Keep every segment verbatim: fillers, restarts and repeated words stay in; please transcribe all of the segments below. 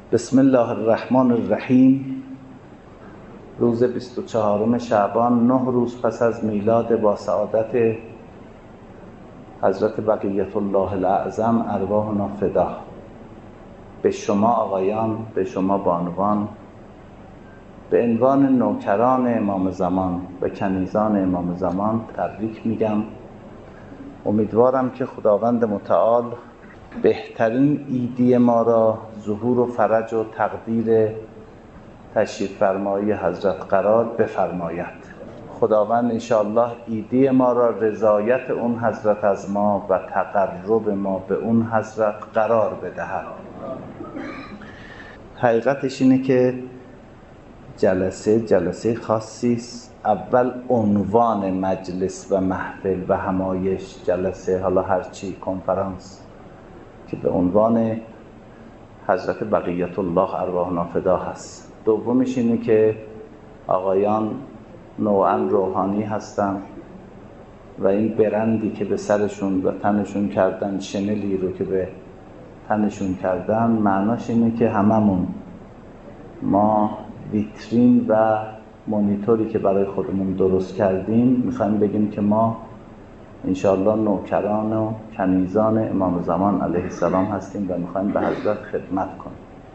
بسم الله الرحمن الرحیم. روز بیست و چهارم شعبان، نه روز پس از میلاد با سعادت حضرت بقیت الله الاعظم، ارواحنا فدا. به شما آقایان، به شما بانوان، به عنوان نوکران امام زمان و کنیزان امام زمان تبریک میگم. امیدوارم که خداوند متعال بهترین عیدی ما را ظهور و فرج و تقدیر تشریف فرمایی حضرت قرار بفرماید. خداوند انشاءالله عیدی ما را رضایت اون حضرت از ما و تقرب ما به اون حضرت قرار بدهد. حقیقتش اینه که جلسه جلسه خاصی است. اول عنوان مجلس و محفل و همایش جلسه، حالا هرچی کنفرانس، که به عنوان حضرت بقیت الله ارواحنا فدا هست. دومش اینه که آقایان نوعاً روحانی هستن و این برندی که به سرشون و تنشون کردن، شنلی رو که به تنشون کردن، معناش اینه که هممون ما ویترین و مانیتوری که برای خودمون درست کردیم میخوایم بگیم که ما انشاءالله نوکران و کنیزان امام زمان علیه السلام هستیم و میخوایم به حضرت خدمت کنیم.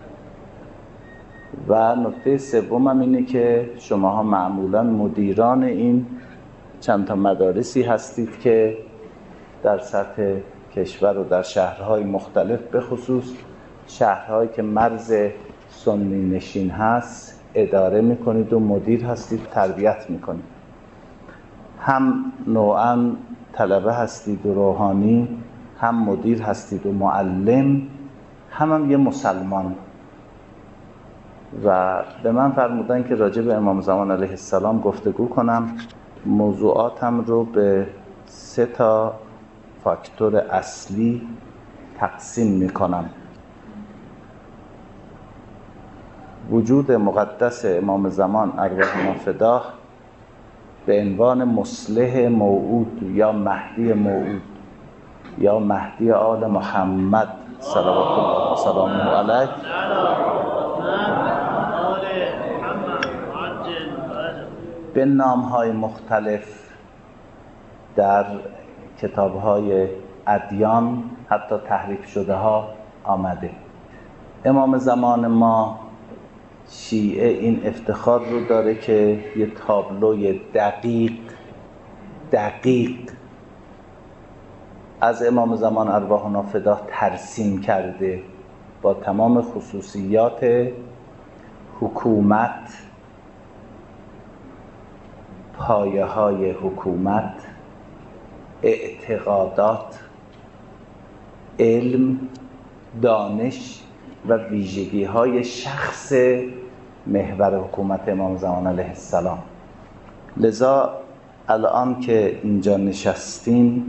و نکته سوم هم اینه که شماها معمولاً مدیران این چند تا مدارسی هستید که در سطح کشور و در شهرهای مختلف، به خصوص شهرهایی که مرز سنی نشین هست، اداره میکنید و مدیر هستید، تربیت میکنید. هم نوعاً طلبه هستید و روحانی، هم مدیر هستید و معلم، هم هم یه مسلمان. و به من فرمودن که راجع به امام زمان علیه السلام گفتگو کنم. موضوعاتم رو به سه تا فاکتور اصلی تقسیم میکنم: وجود مقدس امام زمان ارواحنا فدا به عنوان مصلح موعود یا مهدی موعود یا مهدی آل محمد صلوات الله و سلامه علیه، به نام‌های مختلف در کتاب‌های ادیان، حتی تحریف شده ها آمده. امام زمان ما شیعه این افتخار رو داره که یه تابلوی دقیق دقیق از امام زمان ارواحنا فدا ترسیم کرده، با تمام خصوصیات حکومت، پایه های حکومت، اعتقادات، علم، دانش و ویژگی های شخص محور حکومت امام زمان علیه السلام. لذا الان که اینجا نشستین،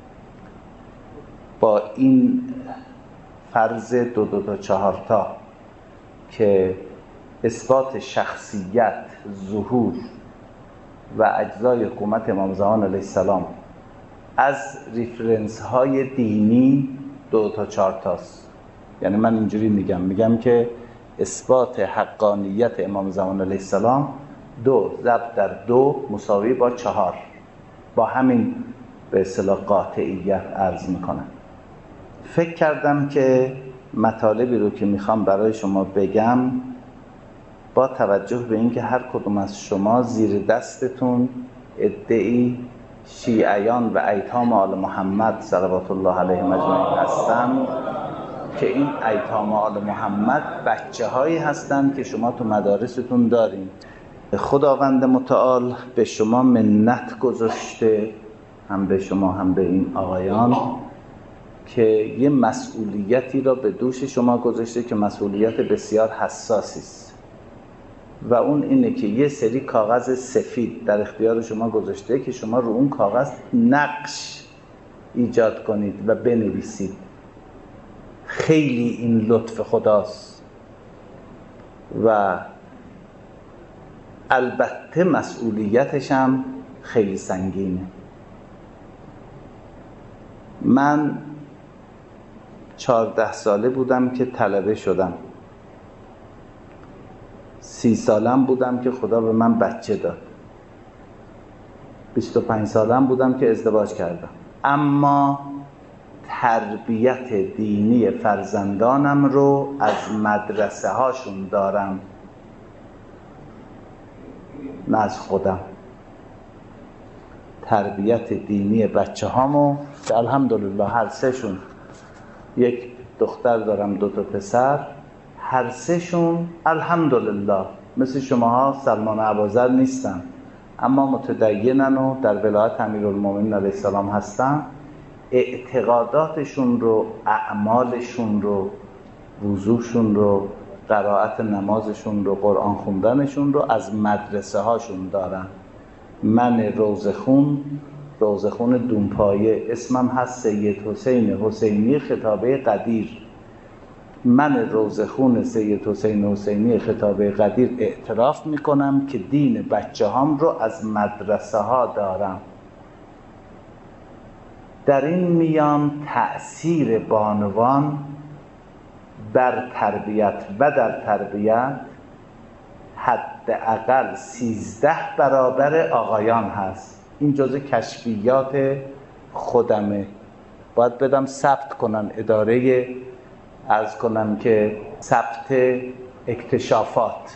با این فرض دو دو تا چهار تا که اثبات شخصیت، ظهور و اجزای حکومت امام زمان علیه السلام از ریفرنس های دینی دو تا چهار تاست. یعنی من اینجوری میگم میگم که اثبات حقانیت امام زمان علیه السلام دو ضرب در دو مساوی با چهار، با همین به اصطلاح قاطعیت عرض میکنم. فکر کردم که مطالبی رو که میخوام برای شما بگم، با توجه به اینکه هر کدوم از شما زیر دستتون ادعی شیعیان و ایتام آل محمد صلوات الله علیهم اجمعین هستن، که این ایتام آل محمد بچه هایی هستن که شما تو مدارستون دارین. خداوند متعال به شما منت گذاشته، هم به شما هم به این آقایان، که یه مسئولیتی را به دوش شما گذاشته که مسئولیت بسیار حساسی است، و اون اینه که یه سری کاغذ سفید در اختیار شما گذاشته که شما رو اون کاغذ نقش ایجاد کنید و بنویسید. خیلی این لطف خداست و البته مسئولیتش هم خیلی سنگینه. من چهارده ساله بودم که طلبه شدم سی سالم بودم که خدا به من بچه داد. بیست و پنج سالم بودم که ازدواج کردم. اما تربیت دینی فرزندانم رو از مدرسه هاشون دارم، نه از خودم. تربیت دینی بچه هامو که الحمدلله هر سه شون، یک دختر دارم دو تا پسر، هر سه شون الحمدلله مثل شماها سلمان و ابوذر نیستن، اما متدینن و در ولایت امیرالمومنین علیه السلام هستن. اعتقاداتشون رو، اعمالشون رو، وضوشون رو، قرائت نمازشون رو، قرآن خوندنشون رو از مدرسه هاشون دارن. من روزخون، روزخون دونپایه، اسمم هست سید حسین حسینی خطابه قدیر. من روزخون سید حسین حسینی خطابه قدیر اعتراف میکنم که دین بچه هام رو از مدرسه ها دارم. در این میان تأثیر بانوان بر تربیت و در تربیت حداقل سیزده برابر آقایان هست. این جزء کشفیات خودمه، باید بدم ثبت کنن اداره، عرض کنم که ثبت اکتشافات.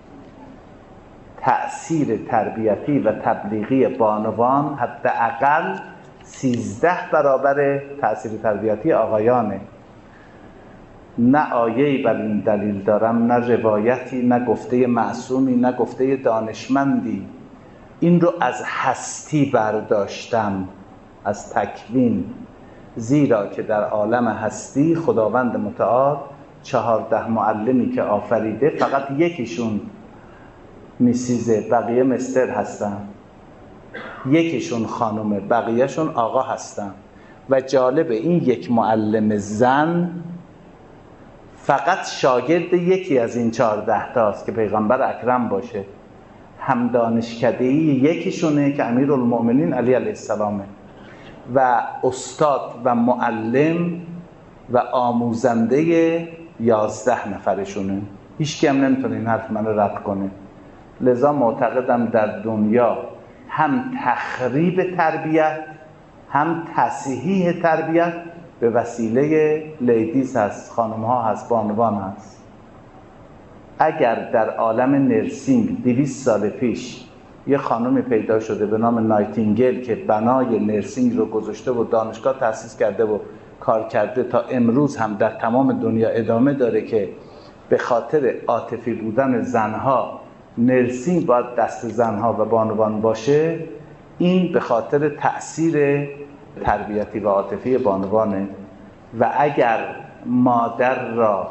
تأثیر تربیتی و تبلیغی بانوان حداقل سیزده برابر تأثیر تربیتی آقایانه. نه آیه‌ای بر این دلیل دارم، نه روایتی، نه گفته معصومی، نه گفته دانشمندی. این رو از هستی برداشتم، از تکوین. زیرا که در عالم هستی خداوند متعال چهارده معلمی که آفریده فقط یکیشون میسیزه، بقیه مستر هستن. یکیشون خانومه، بقیهشون آقا هستن. و جالب این یک معلم زن فقط شاگرد یکی از این چهارده تاست که پیغمبر اکرم باشه. هم دانشکده‌ای یکیشونه که امیرالمومنین علی علیه السلامه و استاد و معلم و آموزنده یازده نفرشونه. هیچ کی هم نمیتونه این حرف منو رد کنه. لذا معتقدم در دنیا هم تخریب تربیت هم تصحیح تربیت به وسیله لیدیز هست، خانم ها هست، بانوان هست. اگر در عالم نرسینگ دویست سال پیش یه خانمی پیدا شده به نام نایتینگل که بنای نرسینگ رو گذاشته و دانشگاه تأسیس کرده و کار کرده، تا امروز هم در تمام دنیا ادامه داره که به خاطر عاطفی بودن زنها نرسینگ باید دست زنها و بانوان باشه، این به خاطر تأثیر تربیتی و عاطفی بانوانه. و اگر مادر را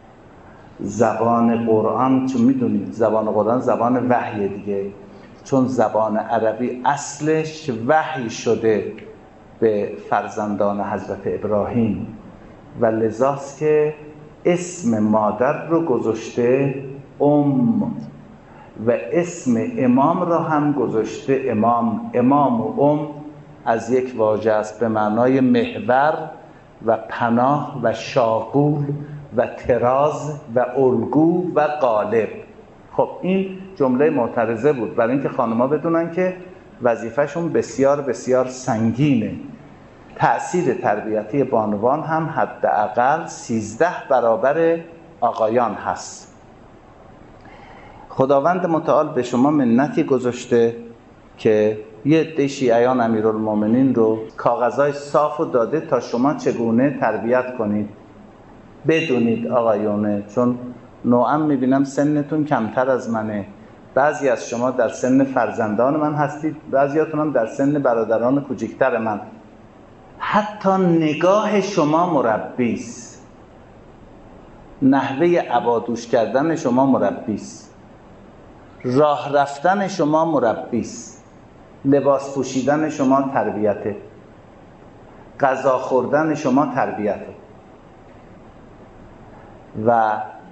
زبان قرآن، چون میدونید زبان قرآن زبان وحی دیگه، چون زبان عربی اصلش وحی شده به فرزندان حضرت ابراهیم و لذاست که اسم مادر رو گذاشته ام و اسم امام را هم گذاشته امام. امام و ام از یک واژه است به معنای محور و پناه و شاغول و تراز و الگو و غالب. خب این جمله معترضه بود برای اینکه خانم‌ها بدونن که وظیفه‌شون بسیار بسیار سنگینه. تأثیر تربیتی بانوان هم حداقل سیزده برابر آقایان هست. خداوند متعال به شما منتی گذاشته که یه عده شیعیان امیرالمومنین رو کاغذهای صاف و داده تا شما چگونه تربیت کنید. بدونید آقایونه، چون نوعا میبینم سنتون کمتر از منه، بعضی از شما در سن فرزندان من هستید، بعضیاتون هم در سن برادران کوچکتر من. حتی نگاه شما مربیست، نحوه عبادوش کردن شما مربیست، راه رفتن شما مربیست، لباس پوشیدن شما تربیته، غذا خوردن شما تربیته. و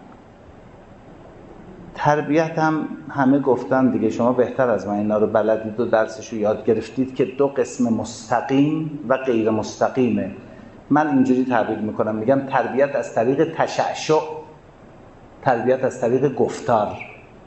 تربیت هم همه گفتن دیگه، شما بهتر از من اینا رو بلدید و درسشو یاد گرفتید که دو قسم مستقیم و غیر مستقیمه. من اینجوری تعبیر میکنم، میگم تربیت از طریق تشعشع، تربیت از طریق گفتار.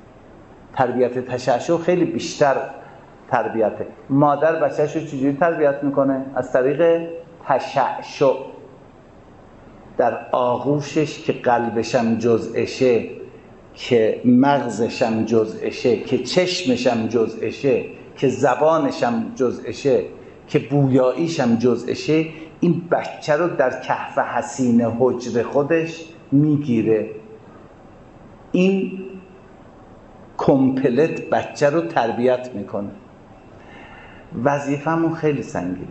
تربیت تشعشع خیلی بیشتر تربیته. مادر بچه‌ش رو چجوری تربیت میکنه؟ از طریق تشعشع در آغوشش که قلبشم جزءشه، که مغزشم جزءشه، که چشمشم جزءشه، که زبانشم جزءشه، که بویاییشم جزءشه. این بچه رو در کهف حصین حجر خودش میگیره. این کمپلت بچه رو تربیت میکنه. وظیفه‌مون خیلی سنگینه.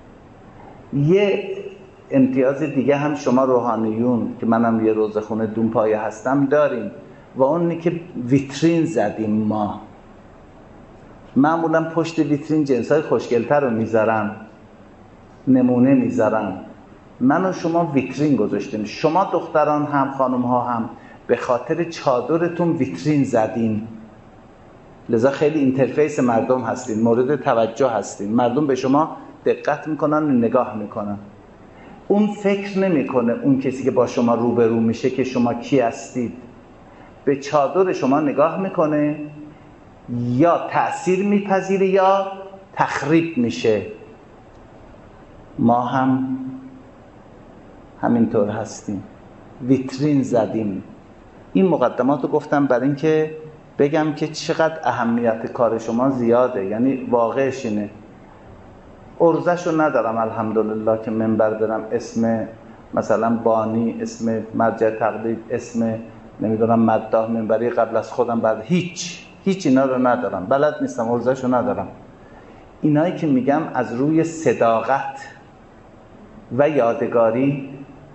یه امتیاز دیگه هم شما روحانیون که منم یه روزخونه دونپایه هستم داریم و اونی که ویترین زدیم. ما معمولا پشت ویترین جنسای خوشگلتر رو میذارن، نمونه میذارن. من و شما ویترین گذاشتیم. شما دختران هم خانم ها هم به خاطر چادرتون ویترین زدین، لذا خیلی اینترفیس مردم هستین، مورد توجه هستین. مردم به شما دقت میکنن و نگاه میکنن. اون فکر نمیکنه اون کسی که با شما روبرو میشه که شما کی هستید. به چادر شما نگاه میکنه، یا تأثیر میپذیره یا تخریب میشه. ما هم همینطور هستیم، ویترین زدیم. این مقدمات رو گفتم برای اینکه بگم که چقدر اهمیت کار شما زیاده. یعنی واقعش اینه. ارزش رو ندارم الحمدلله که منبر برم اسم مثلا بانی، اسم مرجع تقلید، اسم نمیدونم مداح منبری قبل از خودم بعد هیچ هیچ اینا رو ندارم، بلد نیستم، ارزش رو ندارم. اینایی که میگم از روی صداقت و یادگاری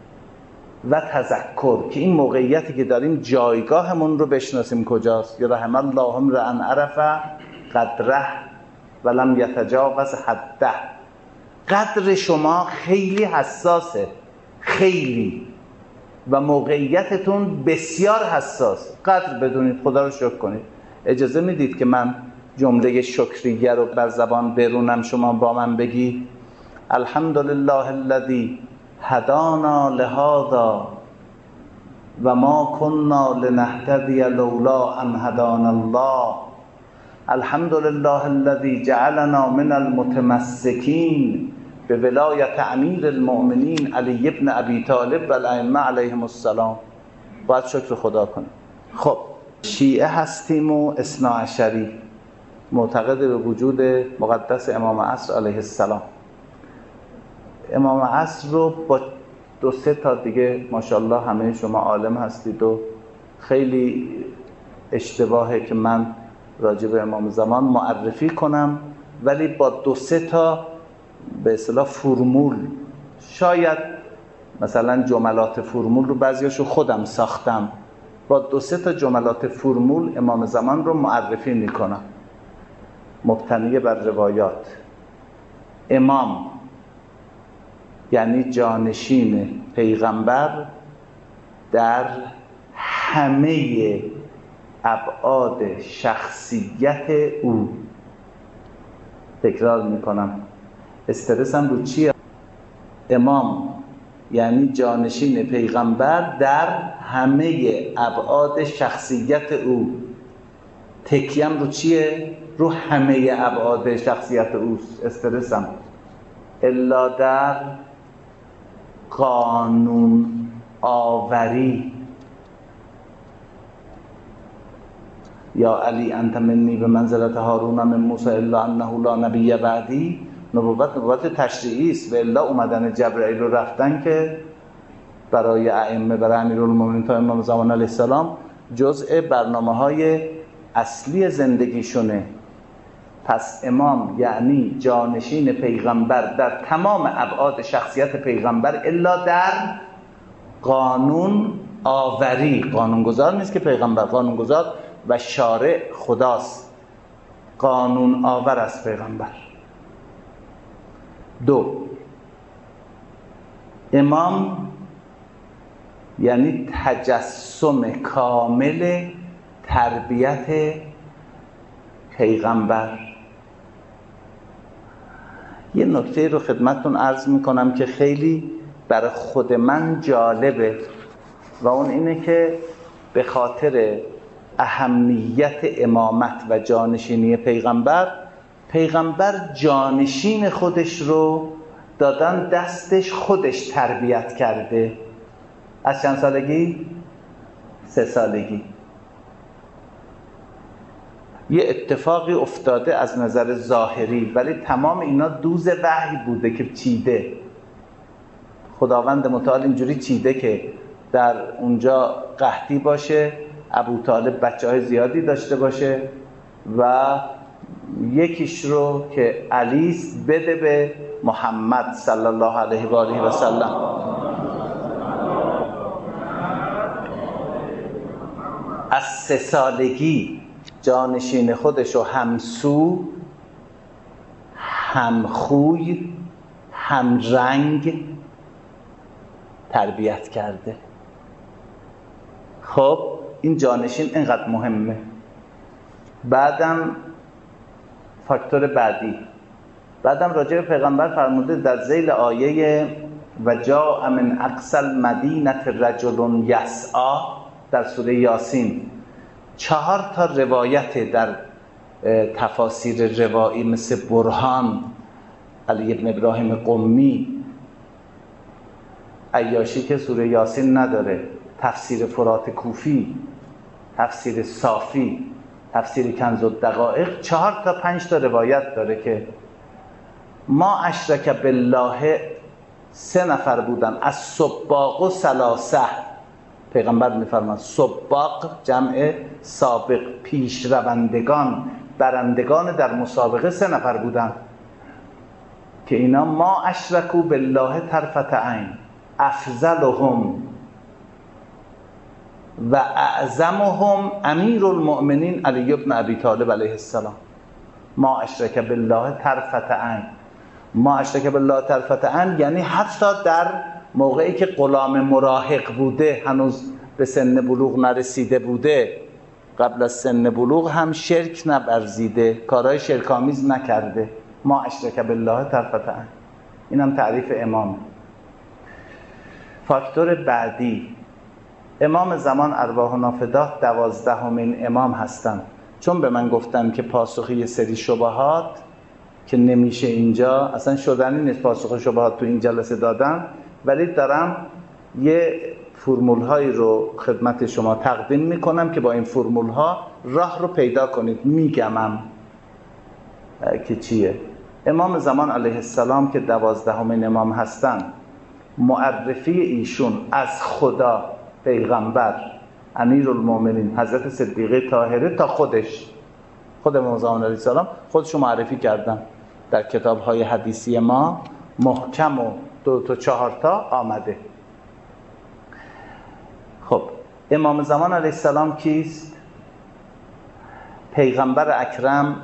و تذکر که این موقعیتی که داریم جایگاهمون رو بشناسیم کجاست. یا رحم الله امرأ عرف قدره ولم یتجاوز حده. قدر شما خیلی حساسه، خیلی، و موقعیتتون بسیار حساس. قدر بدونید، خدا رو شکر کنید. اجازه میدید که من جمله شکریه رو بر زبان برونم، شما با من بگی الحمدلله الذی هدانا لهذا و ما كنا لنهتدی لولا ان هدانا الله. الحمدلله الذی جعلنا من المتمسکین به ولایت امیر المؤمنین علی ابن ابی طالب و الائمه علیهم السلام. باید شکر خدا کنیم. خب شیعه هستیم و اثنا عشری، معتقد به وجود مقدس امام عصر علیه السلام. امام عصر رو با دو سه تا دیگه ماشاءالله همه شما عالم هستید و خیلی اشتباهه که من راجع به امام زمان معرفی کنم، ولی با دو سه تا به اصطلاح فرمول، شاید مثلا جملات فرمول رو بعضیاشو خودم ساختم، با دو سه تا جملات فرمول امام زمان رو معرفی میکنم مبتنی بر روایات. امام یعنی جانشین پیغمبر در همه ابعاد شخصیت او. تکرار میکنم، استرسم رو چیه؟ امام یعنی جانشین پیغمبر در همه ابعاد شخصیت او. تکیم رو چیه؟ رو همه ابعاد شخصیت اوست. استرسم الا در قانون آوری. یا علی انت منی به منزلت هارون من موسی الا انه لا نبی بعدی. نبوت نبوت تشریعی است و الا اومدن جبرئیل رو رفتن که برای ائمه، برای امیرالمومنین تا امام زمان علیه السلام جزء برنامه‌های اصلی زندگیشونه. پس امام یعنی جانشین پیغمبر در تمام ابعاد شخصیت پیغمبر الا در قانون آوری. قانونگذار نیست که پیغمبر، قانونگذار و شارع خداست، قانون آور است پیغمبر. دو، امام یعنی تجسم کامل تربیت پیغمبر. یه نکته رو خدمتتون عرض میکنم که خیلی برای خود من جالبه و اون اینه که به خاطر اهمیت امامت و جانشینی پیغمبر، پیغمبر جانشین خودش رو دادن دستش، خودش تربیت کرده. از چند سالگی؟ سه سالگی. یه اتفاقی افتاده از نظر ظاهری، ولی تمام اینا دوز وحی بوده که چیده. خداوند متعال اینجوری چیده که در اونجا قحطی باشه، ابو طالب بچه های زیادی داشته باشه و یکیش رو که علیست بده به محمد صلی الله علیه و آله و سلم. از سه سالگی جانشین خودشو همسو، همخوی، همرنگ تربیت کرده. خب این جانشین اینقدر مهمه. بعدم فاکتور بعدی، بعدم راجع به پیغمبر فرموده در ذیل آیه و جاء من اقصی المدینه رجل یسعی در سوره یاسین، چهار تا روایت در تفاسیر روایی مثل برهان، علی ابن ابراهیم قمی، عیاشی که سوره یاسین نداره، تفسیر فرات کوفی، تفسیر صافی، تفسیر کنز الدقایق، چهار تا پنج تا روایت داره که ما اشرک بالله سه نفر بودن، از سباق و ثلاثه. پیغمبر میفرماد سباق جمع سابق، پیشروندگان، برندگان در مسابقه سه نفر بودن که اینا ما اشرکوا بالله طرفة عین، افضلهم و اعظمهم امیر المؤمنین علی بن ابی طالب علیه السلام. ما اشرک بالله طرفة عین، ما اشرک بالله طرفة عین یعنی حتی در موقعی که غلام مراهق بوده، هنوز به سن بلوغ نرسیده بوده، قبل از سن بلوغ هم شرک نورزیده، کارهای شرک‌آمیز نکرده. ما اشرک بالله طرفة عین. این هم تعریف امام. فاکتور بعدی، امام زمان ارواحنا فداه دوازدهمین امام هستن. چون به من گفتن که پاسخی یه سری شبهات که نمیشه اینجا اصلا شدنی نیست پاسخ شبهات تو این جلسه دادن، ولی دارم یه فرمول هایی رو خدمت شما تقدیم میکنم که با این فرمول ها راه رو پیدا کنید. میگمم که چیه. امام زمان علیه السلام که دوازدهمین امام هستن، معرفی ایشون از خدا، پیغمبر، امیرالمومنین حضرت صدیقه طاهره تا خودش، خود امام زمان علیه السلام خودشو معرفی کردن در کتاب‌های حدیثی ما، محکم و دو تا چهار تا آمده. خب امام زمان علیه السلام کیست؟ پیغمبر اکرم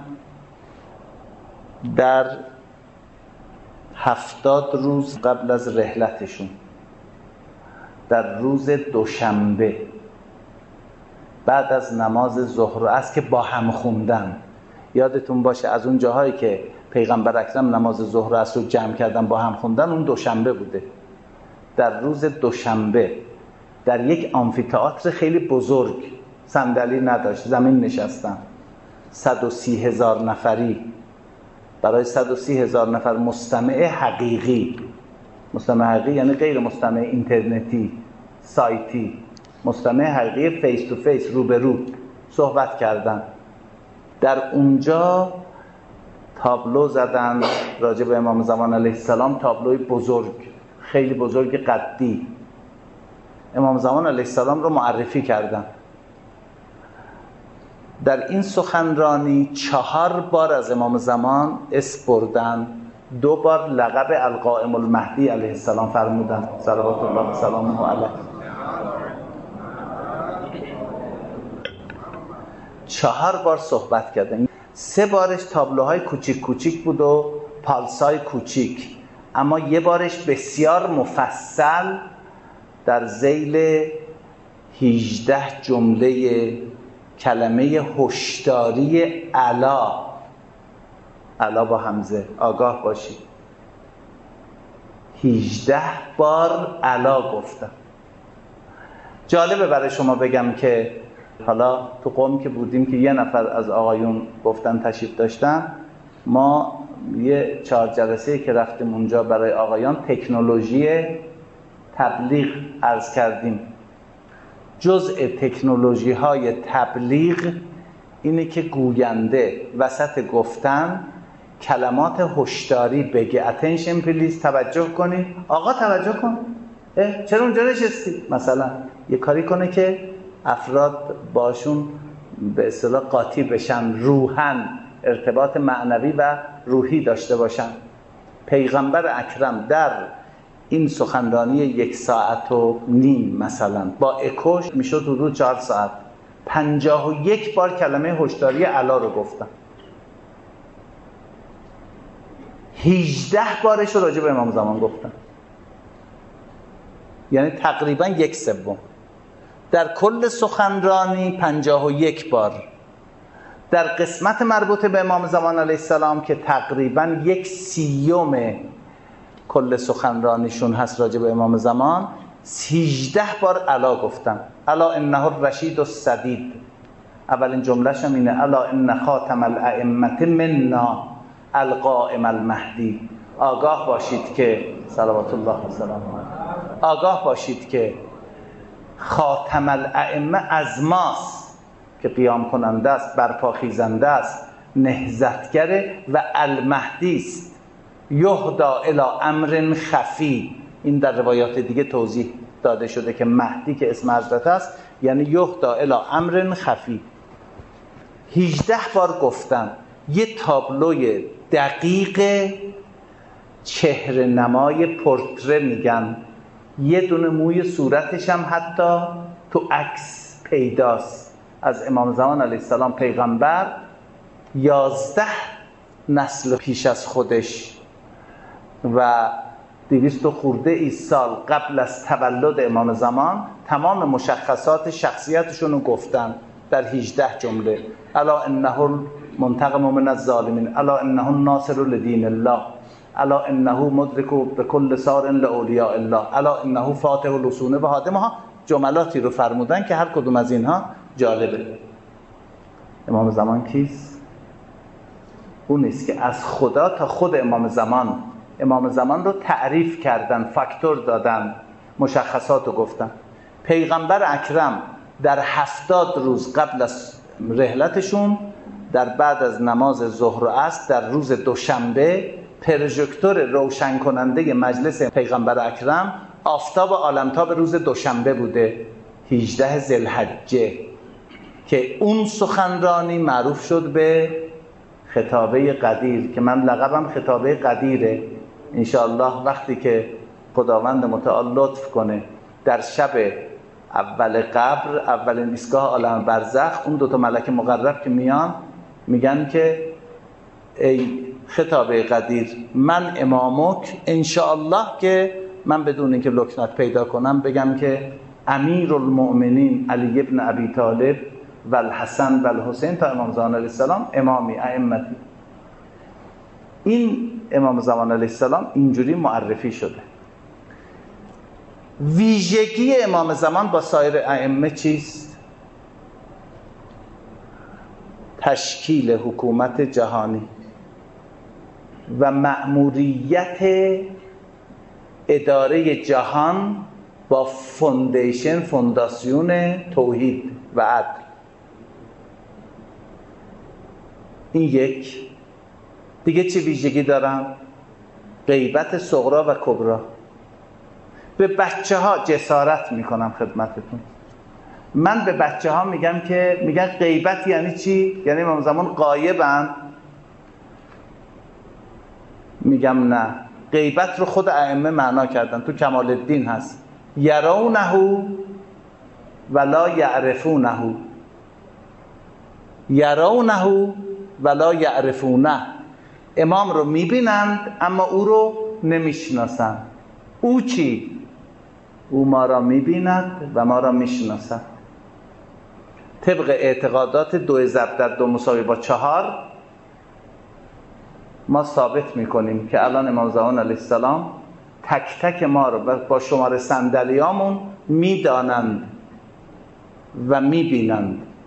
در هفتاد روز قبل از رحلتشون، در روز دوشنبه بعد از نماز ظهر و عصر که با هم خوندن، یادتون باشه از اون جاهایی که پیغمبر اکرم نماز ظهر و عصر رو جمع کردن با هم خوندن، اون دوشنبه بوده. در روز دوشنبه در یک آمفی‌تئاتر خیلی بزرگ، صندلی نداشت، زمین نشستن، صد و سی هزار نفری، برای صد و سی هزار نفر مستمع حقیقی. مستمع حقیقی یعنی غیر مستمع اینترنتی، سایتی، مستمع حقیقی فیس تو فیس، رو به رو صحبت کردن. در اونجا تابلو زدن راجع به امام زمان علیه السلام، تابلوی بزرگ، خیلی بزرگ، قدی. امام زمان علیه السلام رو معرفی کردن. در این سخنرانی چهار بار از امام زمان اسم بردن، دو بار لقب القائم المهدی علیه السلام فرمودن صلوات الله و سلامه علیه. چهار بار صحبت کردن. سه بارش تابلوهای کوچیک کوچیک بود و پالسای کوچیک، اما یه بارش بسیار مفصل در ذیل هجده جمله کلمه هشداری الا، الا با همزه، آگاه باشید، هجده بار الا گفتم. جالبه برای شما بگم که حالا تو قم که بودیم که یه نفر از آقایون گفتن تشریف داشتن، ما یه چهار جلسه که رفتیم اونجا برای آقایان تکنولوژی تبلیغ عرض کردیم. جزء تکنولوژی های تبلیغ اینه که گوینده وسط گفتن کلمات هشداری بگه. attention please، توجه کنید. آقا توجه کن، چرا اونجا نشستی؟ مثلا یه کاری کنه که افراد باشون به اصطلاح قاطی بشن، روحاً ارتباط معنوی و روحی داشته باشن. پیغمبر اکرم در این سخنرانی یک ساعت و نیم مثلا با اکوش میشد حدود چهار ساعت، پنجاه و یک بار کلمه هشداری الا رو گفتن. هجده بارش رو راجع به امام زمان گفتن، یعنی تقریبا یک سوم. در کل سخنرانی پنجاه و یک بار. در قسمت مربوط به امام زمان علیه السلام که تقریبا یک سیوم کل سخنرانیشون هست راجع به امام زمان، هجده بار الا گفتن. الا انه الرشید السدید، اولین جملهش هم اینه الا ان خاتم الائمه منا القائم المهدی. آگاه باشید که صلوات الله و سلامه علیه، آگاه باشید که خاتم الائمه از ماست که قیام کننده است، برپا خیزنده است، نهضتگره و المهدی است. یهدا الی امر خفی، این در روایات دیگه توضیح داده شده که مهدی که اسم حضرت است یعنی یهدا الی امر خفی. هجده بار گفتن. یه تابلوی دقیق چهره نمای پورتره میگن، یه دونه موی صورتش هم حتی تو عکس پیداست از امام زمان علیه السلام پیغمبر. یازده نسل پیش از خودش و دویست و خورده ای سال قبل از تولد امام زمان تمام مشخصات شخصیتشون رو گفتن در هجده جمله. الا انه منتقم من الظالمین، الا انه الناصر لدین الله، الا انه مدرک بكل سار لاولیاء الله، الا انه فاتح الحصون و هادمها. جملاتی رو فرمودن که هر کدوم از اینها جالبه. امام زمان کیست؟ اون است که از خدا تا خود امام زمان امام زمان رو تعریف کردن، فاکتور دادن، مشخصات رو گفتن. پیغمبر اکرم در هفتاد روز قبل از رحلتشون، در بعد از نماز ظهر و عصر در روز دوشنبه، پروژکتور روشن کننده مجلس پیغمبر اکرم آفتاب عالمتاب روز دوشنبه بوده، هجده ذوالحجه، که اون سخنرانی معروف شد به خطابه قدیر که من لقبم خطابه قدیره. انشاءالله وقتی که خداوند متعال لطف کنه در شب اول قبر، اولین ایستگاه عالم برزخ، اون دوتا ملک مقرب که میان میگن که ای خطابه قدیر، من امامک، انشاءالله که من بدون اینکه لکنت پیدا کنم بگم که امیر المؤمنین علی ابن ابی طالب و الحسن و الحسین تا امام زمان علیه السلام امامی ائمتی. این امام زمان علیه السلام اینجوری معرفی شده. ویژگی امام زمان با سایر ائمه چیست؟ تشکیل حکومت جهانی و مأموریت اداره جهان با فوندیشن، فونداسیون توحید و عدل. این یک. دیگه چه ویژگی دارن؟ غیبت صغرا و کبرا. به بچه ها جسارت میکنم خدمتتون، من به بچه ها میگم که میگن غیبت یعنی چی؟ یعنی امام زمان غایبن؟ میگم نه، غیبت رو خود ائمه معنا کردن. تو کمال الدین هست یرونه ولا یعرفونه، یرونه ولا یعرفونه. امام رو میبینند اما او رو نمیشناسند. او چی؟ او ما را میبیند و ما را میشناسد. طبق اعتقادات دو ضرب در دو مساوی با چهار ما ثابت میکنیم که الان امام زمان علیه السلام تک تک ما رو با شمار صندلیامون میدانند و میبینند.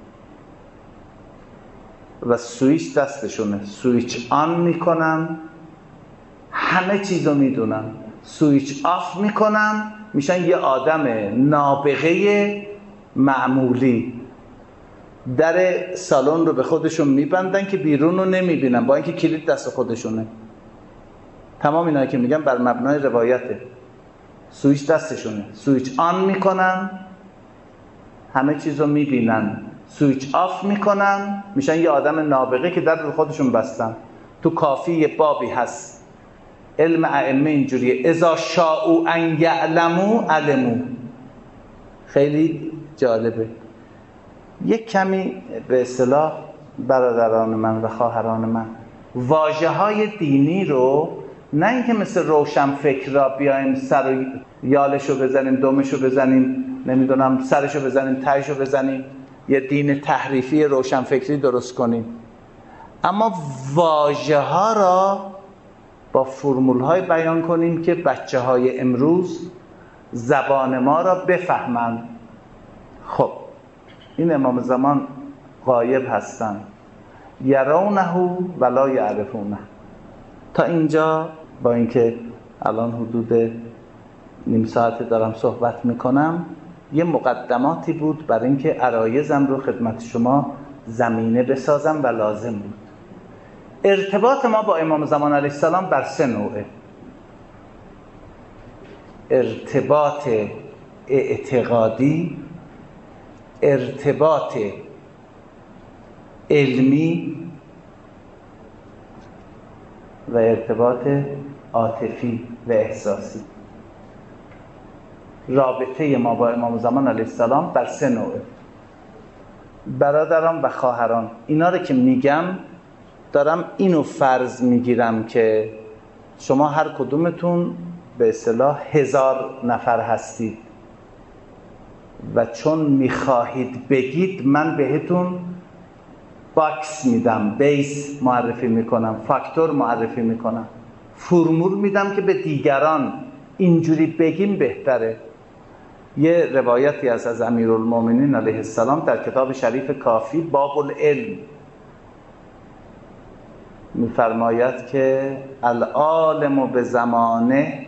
و سویچ دستشونه، سویچ آن میکنن همه چیزو میدونن، سویچ آف میکنن میشن یه آدم نابغه معمولی. در سالن رو به خودشون میبندن که بیرون رو نمیبینن، با اینکه کلید دست خودشونه. تمام اینایی که میگن بر مبنای روایته. سویچ دستشونه، سویچ آن میکنن همه چیز رو میبینن، سویچ آف میکنن میشن یه آدم نابغه که در رو خودشون بستن. تو کافی یه بابی هست، علم ائمه اینجوریه، اذا شاءوا ان یعلموا علموا. خیلی جالبه. یک کمی به اصطلاح برادران من و خواهران من، واژه‌های دینی رو نه اینکه مثل روشن فکر را بیایم سر و یالشو بزنیم، دمشو بزنیم، نمیدونم سرشو بزنیم، تهشو بزنیم، یه دین تحریفی روشن فکری درست کنیم، اما واژه ها را با فرمول های بیان کنیم که بچه های امروز زبان ما را بفهمند. خب این امام زمان غایب هستند، یرونه ولا یعرفونه. تا اینجا با اینکه الان حدود نیم ساعت دارم صحبت میکنم، یه مقدماتی بود برای اینکه عرایضم رو خدمت شما زمینه بسازم و لازم بود. ارتباط ما با امام زمان علیه السلام بر سه نوعه. ارتباط اعتقادی، ارتباط علمی و ارتباط عاطفی و احساسی. رابطه ما با امام زمان علیه السلام بر سه نوعه. برادران و خواهران، اینا رو که میگم دارم اینو فرض میگیرم که شما هر کدومتون به اصطلاح هزار نفر هستید و چون میخواهید بگید من بهتون باکس میدم، بیس معرفی میکنم، فاکتور معرفی میکنم، فرمول میدم که به دیگران اینجوری بگیم بهتره. یه روایتی از از امیرالمومنین علیه السلام در کتاب شریف کافی باب العلم میفرماید که العالم به زمانه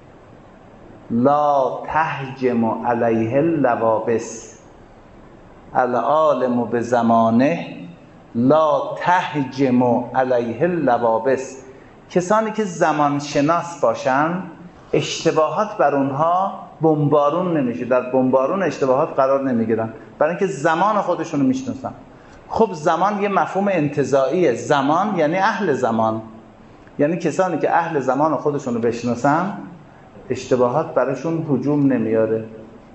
لا تهجم علیه اللوابس. العالم به زمانه لا تهجم علیه اللوابس. کسانی که زمان شناس باشن اشتباهات بر اونها بمبارون نمیشه، در بمبارون اشتباهات قرار نمیگیرن، برای اینکه زمان خودشونو میشناسن. خب زمان یه مفهوم انتزاعیه. زمان یعنی اهل زمان، یعنی کسانی که اهل زمان خودشونو بشناسن اشتباهات براشون هجوم نمیاره.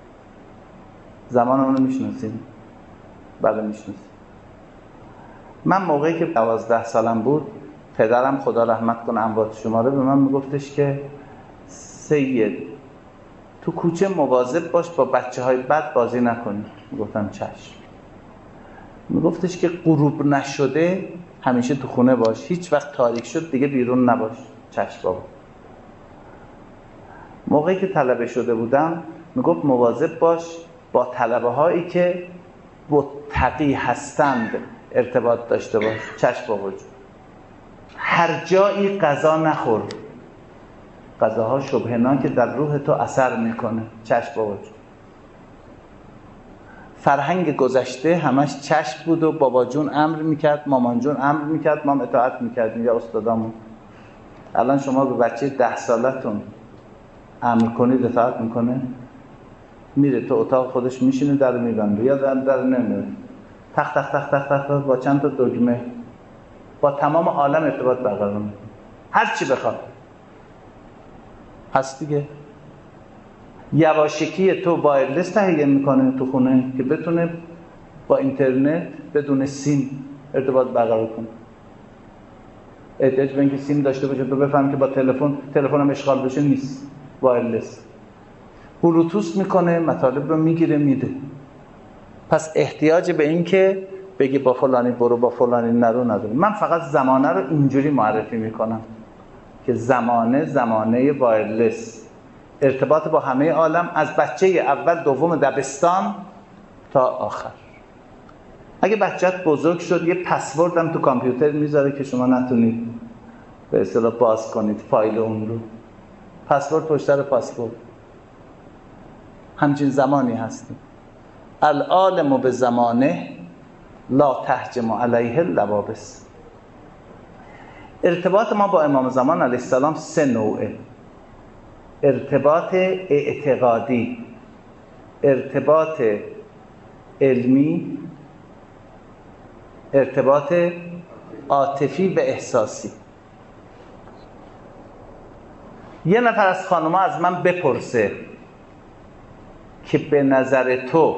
زمان اونو میشناسیم؟ بله میشناسیم. من موقعی که دوازده سالم بود، پدرم خدا رحمت کنه اموات شماره به من میگفتش که سید تو کوچه مواظب باش با بچه های بد بازی نکنی. میگفتم چشم. میگفتش که غروب نشده همیشه تو خونه باش، هیچ وقت تاریک شد دیگه بیرون نباش. چشم بابا. موقعی که طلبه شده بودم میگفت مواظب باش با طلبه هایی که متقی هستند ارتباط داشته باش. چشم بابا. هر جایی غذا نخور، غذاها شبهناک در روح تو اثر میکنه. چشم بابا. فرهنگ گذشته همش چشم بود و بابا جون امر میکرد، مامان جون امر میکرد، ما هم اطاعت میکردیم یا استادامون. الان شما به بچه ده سالتون امر کنید اطاعت میکنه؟ میره تو اتاق خودش میشینه در میبنده یا در, در نمیره، تخت تخت تخت تخت تخت با چند تا دگمه با تمام عالم ارتباط برقرار میکنه، هر چی بخواد. هست دیگه. یواشکی تو وایرلس تهیه میکنه تو خونه که بتونه با اینترنت بدون سیم ارتباط برقرار کنه. احتیاج به اینکه سیم داشته باشه تو بفهم که با تلفن تلفنم اشغال بشه نیست. وایرلس بلوتوث میکنه، مطالب رو میگیره میده. پس احتیاج به این که بگی با فلانی برو با فلانی نرو نداره. من فقط زمانه رو اینجوری معرفی میکنم که زمانه زمانه وایرلس، ارتباط با همه عالم، از بچه اول دوم دبستان تا آخر. اگه بچت بزرگ شد یه پسورد هم تو کامپیوتر میذاره که شما نتونید به اصطلاح باز کنید فایل اون رو. پسورد پشت سر پسورد. همچین زمانی هستیم. العالم به زمانه لا تهجم علیه اللوابس. ارتباط ما با امام زمان علیه السلام سه نوعه: ارتباط اعتقادی، ارتباط علمی، ارتباط عاطفی و احساسی. یه نفر از خانم‌ها از من بپرسه که به نظر تو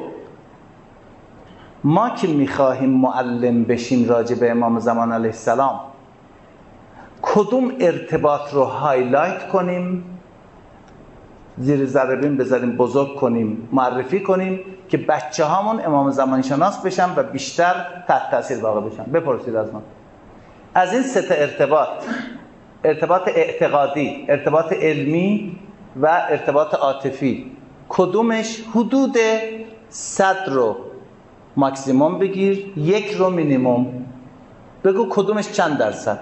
ما که میخواهیم معلم بشیم راجع به امام زمان علیه السلام کدوم ارتباط رو هایلایت کنیم، زیر ذره بین بذاریم، بزرگ کنیم، معرفی کنیم که بچه هامون امام زمان شناس بشن و بیشتر تحت تاثیر واقع بشن؟ بپرسید از من. از این سه تا ارتباط، ارتباط اعتقادی، ارتباط علمی و ارتباط عاطفی، کدومش حدود صد رو ماکسیموم بگیر، یک رو مینیموم. بگو کدومش چند درصد؟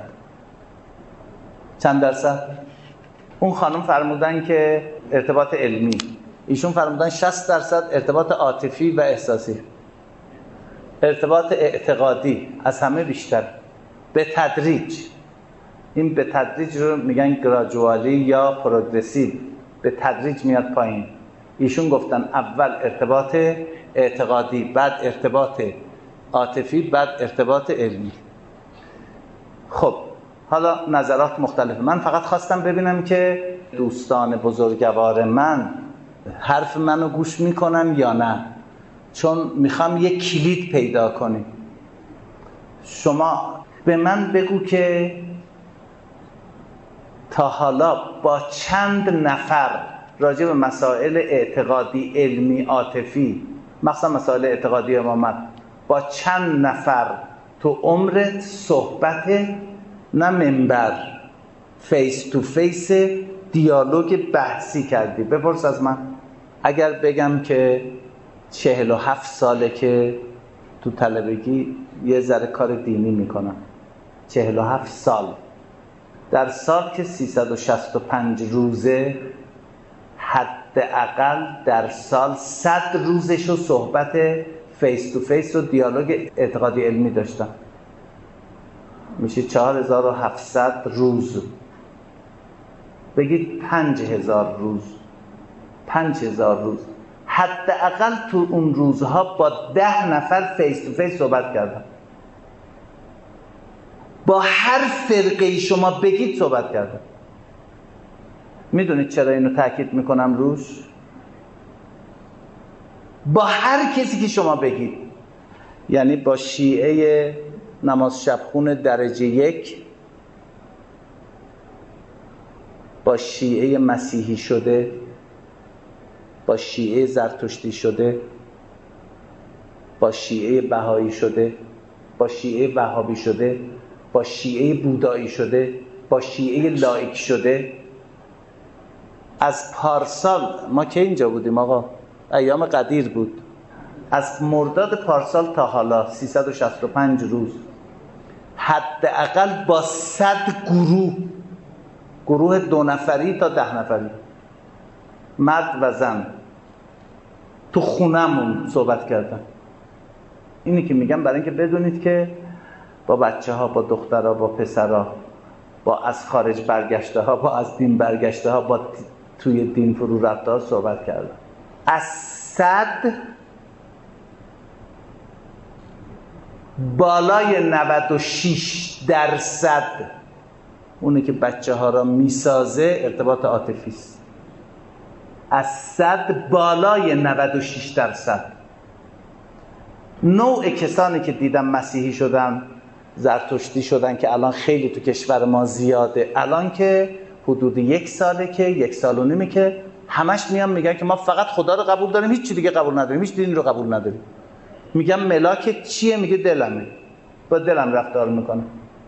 چند درصد؟ اون خانم فرمودن که ارتباط علمی، ایشون فرمودن شصت درصد ارتباط عاطفی و احساسی. ارتباط اعتقادی از همه بیشتر. به تدریج، این به تدریج رو میگن گراجوالی یا پروگرسیو، به تدریج میاد پایین. ایشون گفتن اول ارتباط اعتقادی، بعد ارتباط عاطفی، بعد ارتباط علمی. خب حالا نظرات مختلفه. من فقط خواستم ببینم که دوستان بزرگوار من حرف منو گوش میکنن یا نه، چون میخوام یک کلید پیدا کنیم. شما به من بگو که تا حالا با چند نفر راجع به مسائل اعتقادی، علمی، عاطفی، مثلا مسائل اعتقادی امامت، با چند نفر تو عمرت صحبت، نه منبر، فیس تو فیس، دیالوگ بحثی کردی؟ بپرس از من. اگر بگم که چهل و هفت ساله که تو طلبگی یه ذره کار دینی میکنم، چهل و هفت سال، در سال که سیصد و شصت و پنج روزه، حداقل در سال صد روزشو صحبت فیس تو فیس و دیالوگ اعتقادی علمی داشتم. میشه چهار هزار و هفتصد روز. بگید پنج هزار روز. پنج هزار روز حداقل تو اون روزها با ده نفر فیس تو فیس صحبت کردم. با هر فرقه شما بگید صحبت کردم. میدونید چرا اینو تاکید میکنم روش؟ با هر کسی که شما بگید، یعنی با شیعه نماز شبخون درجه یک، با شیعه مسیحی شده، با شیعه زرتشتی شده، با شیعه بهایی شده، با شیعه وهابی شده، با شیعه بودایی شده، با شیعه لایک شده. از پارسال، ما که اینجا بودیم آقا، ایام قدیر بود، از مرداد پارسال تا حالا سیصد و شصت و پنج روز حداقل با صد گروه، گروه دو نفری تا ده نفری، مرد و زن، تو خونمون صحبت کردن. اینی که میگم برای اینکه بدونید که با بچه ها، با دخترها، با پسرها، با از خارج برگشته ها، با از دین برگشته ها، با توی دین فرو رفته ها صحبت کردن. از صد بالای نود و شش درصد اونی که بچه ها را میسازه ارتباط عاطفی است. از صد بالای نود و شش درصد. نوع کسانی که دیدم مسیحی شدن، زرتشتی شدن که الان خیلی تو کشور ما زیاده، الان که حدود یک ساله که یک سال و نیمه که همش میان میگن که ما فقط خدا رو قبول داریم، هیچ چی دیگه قبول نداریم، هیچ دین رو قبول نداریم. میگم ملاک چیه؟ میگه دلمه، با دلم رفتار میکنه.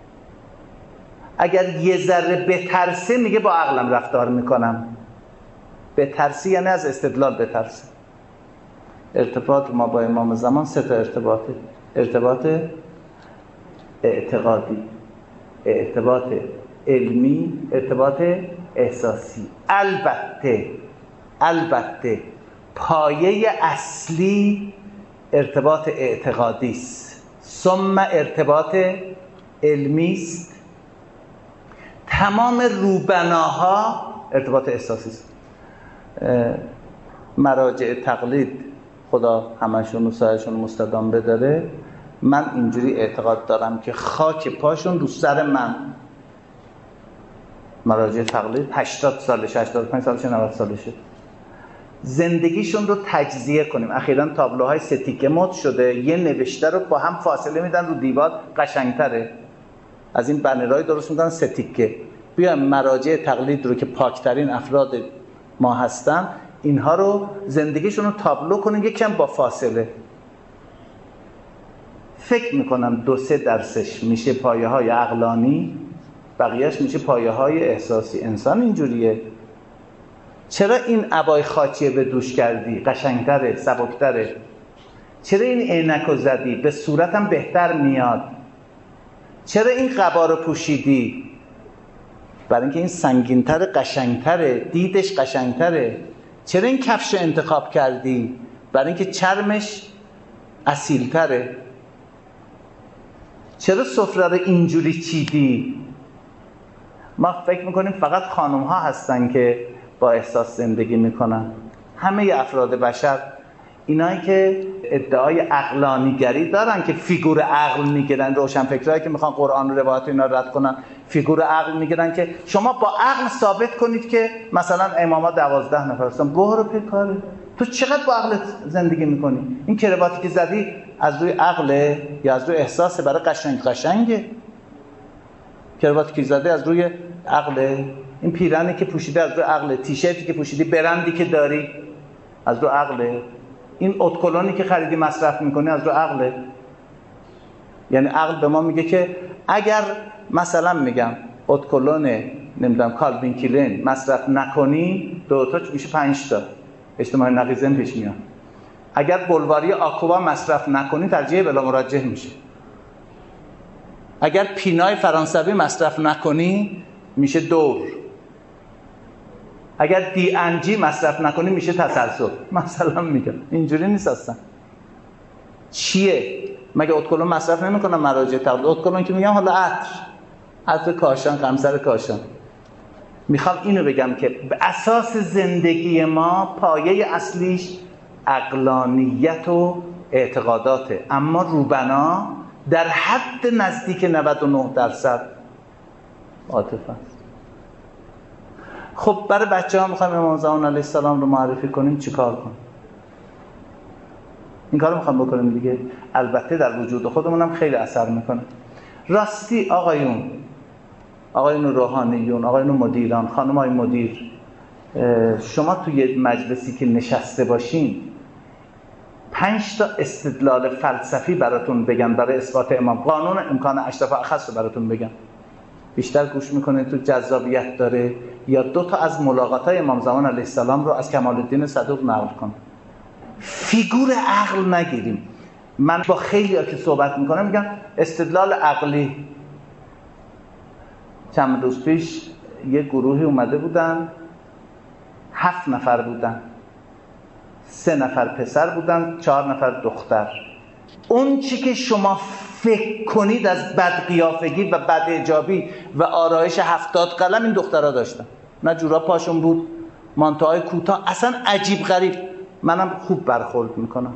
اگر یه ذره بترسه میگه با عقلم رفتار میکنم. بترسی یعنی از استدلال بترسه. ارتباط ما با امام زمان سه تا ارتباطه: ارتباط اعتقادی، ارتباط علمی، ارتباط احساسی. البته البته پایه اصلی ارتباط اعتقادی است، ثم ارتباط علمی است. تمام روبناها ارتباط احساسی است. مراجع تقلید خدا همشون و سایشون مستدام بداره، من اینجوری اعتقاد دارم که خاک پاشون رو سر من. مراجع تقلید هشتاد سالشه، هشتاد و پنج سالشه، نود سالشه. زندگیشون رو تجزیه کنیم. اخیراً تابلوهای سه تیکه مد شده، یه نوشته رو با هم فاصله میدن رو دیوار، قشنگتره. از این بنرهای درست میکنن سه تیکه. بیایم مراجع تقلید رو که پاکترین افراد ما هستن، اینها رو زندگیشون رو تابلو کنیم یکم با فاصله. فکر میکنم دو سه درسش میشه پایه های عقلانی، بقیهش میشه پایه های احساسی. انسان اینجوریه. چرا این عبای خاکیه به دوش کردی؟ قشنگتره، سبکتره. چرا این عینک رو زدی؟ به صورتم بهتر میاد. چرا این قبا رو پوشیدی؟ برای اینکه این سنگینتره، قشنگتره، دیدش قشنگتره. چرا این کفش رو انتخاب کردی؟ برای اینکه چرمش اصیلتره. چرا سفره رو اینجوری چیدی؟ ما فکر میکنیم فقط خانم ها هستن که با احساس زندگی میکنن. همه افراد بشر، اینایی که ادعای عقلانیگری دارن که فیگور عقل میگیرن، روشنفکرایی که میخوان قرآن و روایت اینا رد کنن، فیگور عقل میگیرن که شما با عقل ثابت کنید که مثلا اماما دوازده نفر هستن. برو پی کاره. تو چقدر با عقل زندگی میکنی؟ این کرواتی که زدی از روی عقله یا از روی احساسه؟ برای قشنگ قشنگه. کرواتی که زدی از روی عقله. این پیرنی که پوشیده از روی عقله. تیشرتی که پوشیدی، برندی که داری از روی عقله. این اتکلونی که خریدی مصرف میکنی از روی عقله. یعنی عقل به ما میگه که اگر مثلا میگم اتکلون نمیدونم کالوین کلین مصرف نکنی، دو تا میشه پنج تا اجتماع نقیضه پیش میاد. اگر بلواری آکوا مصرف نکنی ترجیح بلا مراجعه میشه. اگر پینای فرانسوی مصرف نکنی میشه دور. اگر دی ان جی مصرف نکنی میشه تسلسل. مثلا میگم اینجوری نیست اصلا. چیه؟ مگه اتکلون مصرف نمیکنم مراجع تقلید؟ اتکلون که میگم حالا عطر عطر کاشان، قمصر کاشان. میخوام اینو بگم که به اساس زندگی ما پایه اصلیش عقلانیت و اعتقاداته، اما روبنا در حد نزدیک نود و نه درصد عاطفه است. خب برای بچه ها میخوایم امام زمان علیه السلام رو معرفی کنیم، چی کار کنیم؟ این کار رو میخوایم بکنیم دیگه. البته در وجود خودمون هم خیلی اثر میکنه. راستی آقایون، آقایون روحانیون، آقایون مدیران، خانمای مدیر، شما توی مجلسی که نشسته باشین پنج تا استدلال فلسفی براتون بگم برای اثبات امام، قانون امکان اشرف اخص رو براتون بگم، بیشتر گوش میکنه تو جذابیت داره، یا دو تا از ملاقات‌های امام زمان علیه السلام رو از کمال الدین صدوق نقل کن. فیگور عقل نگیریم. من با خیلی ها که صحبت میکنم میگم استدلال عقلی. چند روز پیش یه گروهی اومده بودن، هفت نفر بودن، سه نفر پسر بودن، چهار نفر دختر. اون چی که شما فکر کنید از بدقیافگی و بداعجابی و آرایش هفتاد قلم این دخترها داشتن. نه جوراب پاشون بود، مانتوهای کوتاه، اصلا عجیب غریب. منم خوب برخورد میکنم.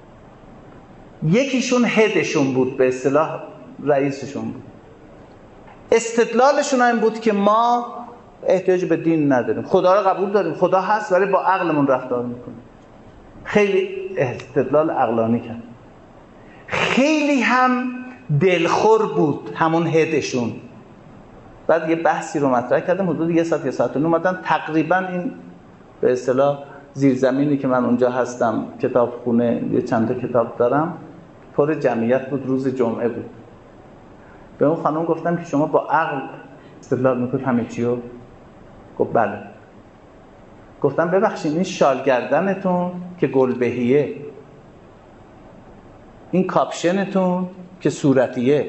یکیشون هدشون بود، به اصطلاح رئیسشون بود. استدلالشون این بود که ما احتیاج به دین نداریم، خدا رو قبول داریم، خدا هست، ولی با عقلمون رفتار میکنیم. خیلی استدلال عقلانی کرد. خیلی هم دلخور بود همون هدشون. بعد یه بحثی رو مطرح کردم، حدود یه ساعت یه ساعت و نیم اومدن. تقریبا این به اصطلاح زیرزمینی که من اونجا هستم، کتابخونه، یه چند تا کتاب دارم، پر جمعیت بود. روز جمعه بود. به اون خانم گفتم که شما با عقل استدلال میکنید همه چیو؟ گفت بله. گفتم ببخشید این شال گردنتون که گلبهیه، این کاپشنتون که صورتیه،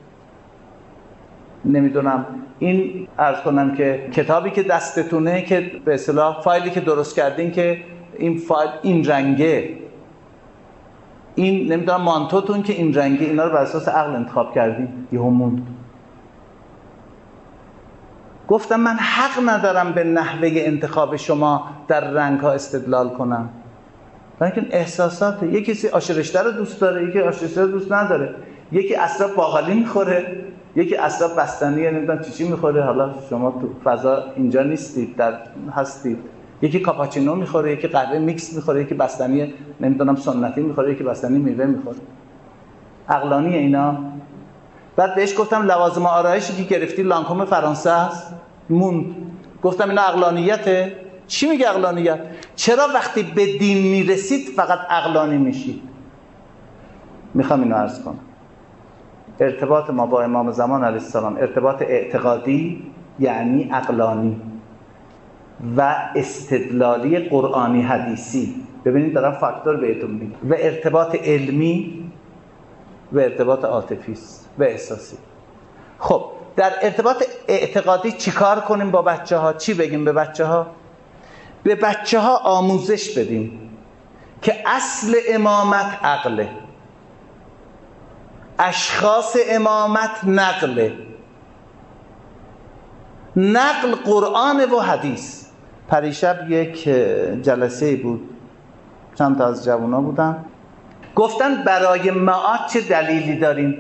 نمیدونم این عرض کنم که کتابی که دستتونه که به اصطلاح فایلی که درست کردین که این فایل این رنگه، این نمیدونم مانتوتون که این رنگه، اینا رو بر اساس عقل انتخاب کردین. یهو موند. گفتم من حق ندارم به نحوه انتخاب شما در رنگ ها استدلال کنم، لیکن احساسات. یکی کسی آش رشته رو دوست داره، یکی آش رشته رو دوست نداره، یکی عصرا باقالی میخوره، یکی عصرا بستنی نمیدونم چی چی میخوره. حالا شما تو فضا اینجا نیستید، در هستید. یکی کاپاچینو میخوره، یکی قهوه میکس میخوره، یکی بستنی نمیدونم سنتی میخوره، یکی بستنی میوه میخوره. عقلانی اینا. بعد بهش گفتم لوازم آرایشی که گرفتی لانکوم فرانسه است. موند. گفتم اینا عقلانیته؟ چی میگه عقلانیت؟ چرا وقتی به دین میرسید فقط عقلانی میشید؟ میخوام اینو عرض کنم. ارتباط ما با امام زمان علیه السلام ارتباط اعتقادی یعنی عقلانی و استدلالی قرآنی حدیثی. ببینید دارم فاکتور بهتون میگم. و ارتباط علمی و ارتباط عاطفی و احساسی. خب در ارتباط اعتقادی چیکار کنیم با بچه ها؟ چی بگیم به بچه ها؟ به بچه ها آموزش بدیم که اصل امامت عقله، اشخاص امامت نقله، نقل قرآن و حدیث. پریشب یک جلسه بود، چند تا از جوانا بودن، گفتن برای معاد چه دلیلی داریم؟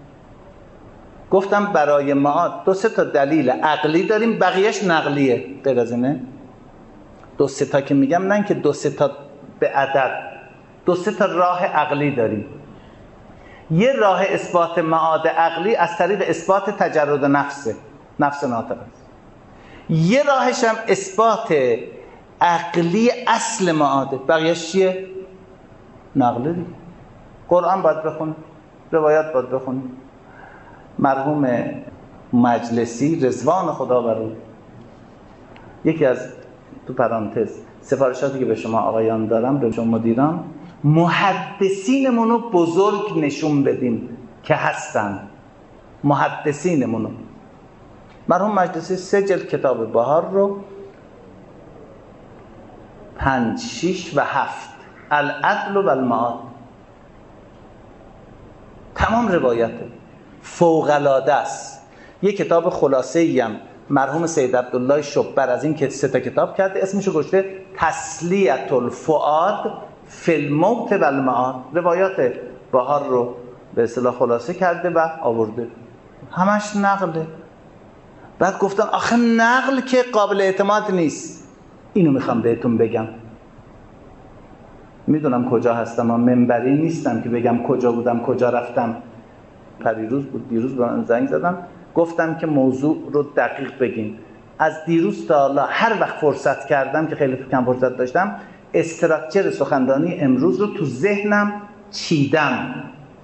گفتم برای معاد دو سه تا دلیل عقلی داریم، بقیهش نقلیه. غیر از اینه؟ دو سه تا که میگم نه که دو سه تا به عدد، دو سه تا راه عقلی داریم. یه راه اثبات معاد عقلی از طریق اثبات تجرد نفسه، نفس ناطق است. یه راهش هم اثبات عقلی اصل معاده، بقیهش چیه؟ نقله دیگه. قرآن باید بخونیم، روایت باید بخونیم. مرحوم مجلسی رضوان خدا بر او، یکی از تو پرانتز سفارشاتی که به شما آقایان دارم، به شما مدیران، محدثینمونو بزرگ نشون بدیم که هستن. محدثینمونو. مرحوم مجلسی سه جلد کتاب بهار رو پنج، شیش و هفت، العدل و المعاد، تمام روایته، فوق‌العاده است. یک کتاب خلاصه‌ای هم مرحوم سید عبدالله شبر از این که سه تا کتاب کرده، اسمشو گذاشته تسلیة الفؤاد فی الموت و المعاد. روایات بهار رو به اصطلاح خلاصه کرده و آورده، همش نقله. بعد گفتن آخه نقل که قابل اعتماد نیست. اینو میخوام بهتون بگم. میدونم کجا هستم، اما منبری نیستم که بگم کجا بودم کجا رفتم. پریروز بود، دیروز به من زنگ زدم، گفتم که موضوع رو دقیق بگیم. از دیروز تا حالا هر وقت فرصت کردم که خیلی کم فرصت داشتم، استراکچر سخنرانی امروز رو تو ذهنم چیدم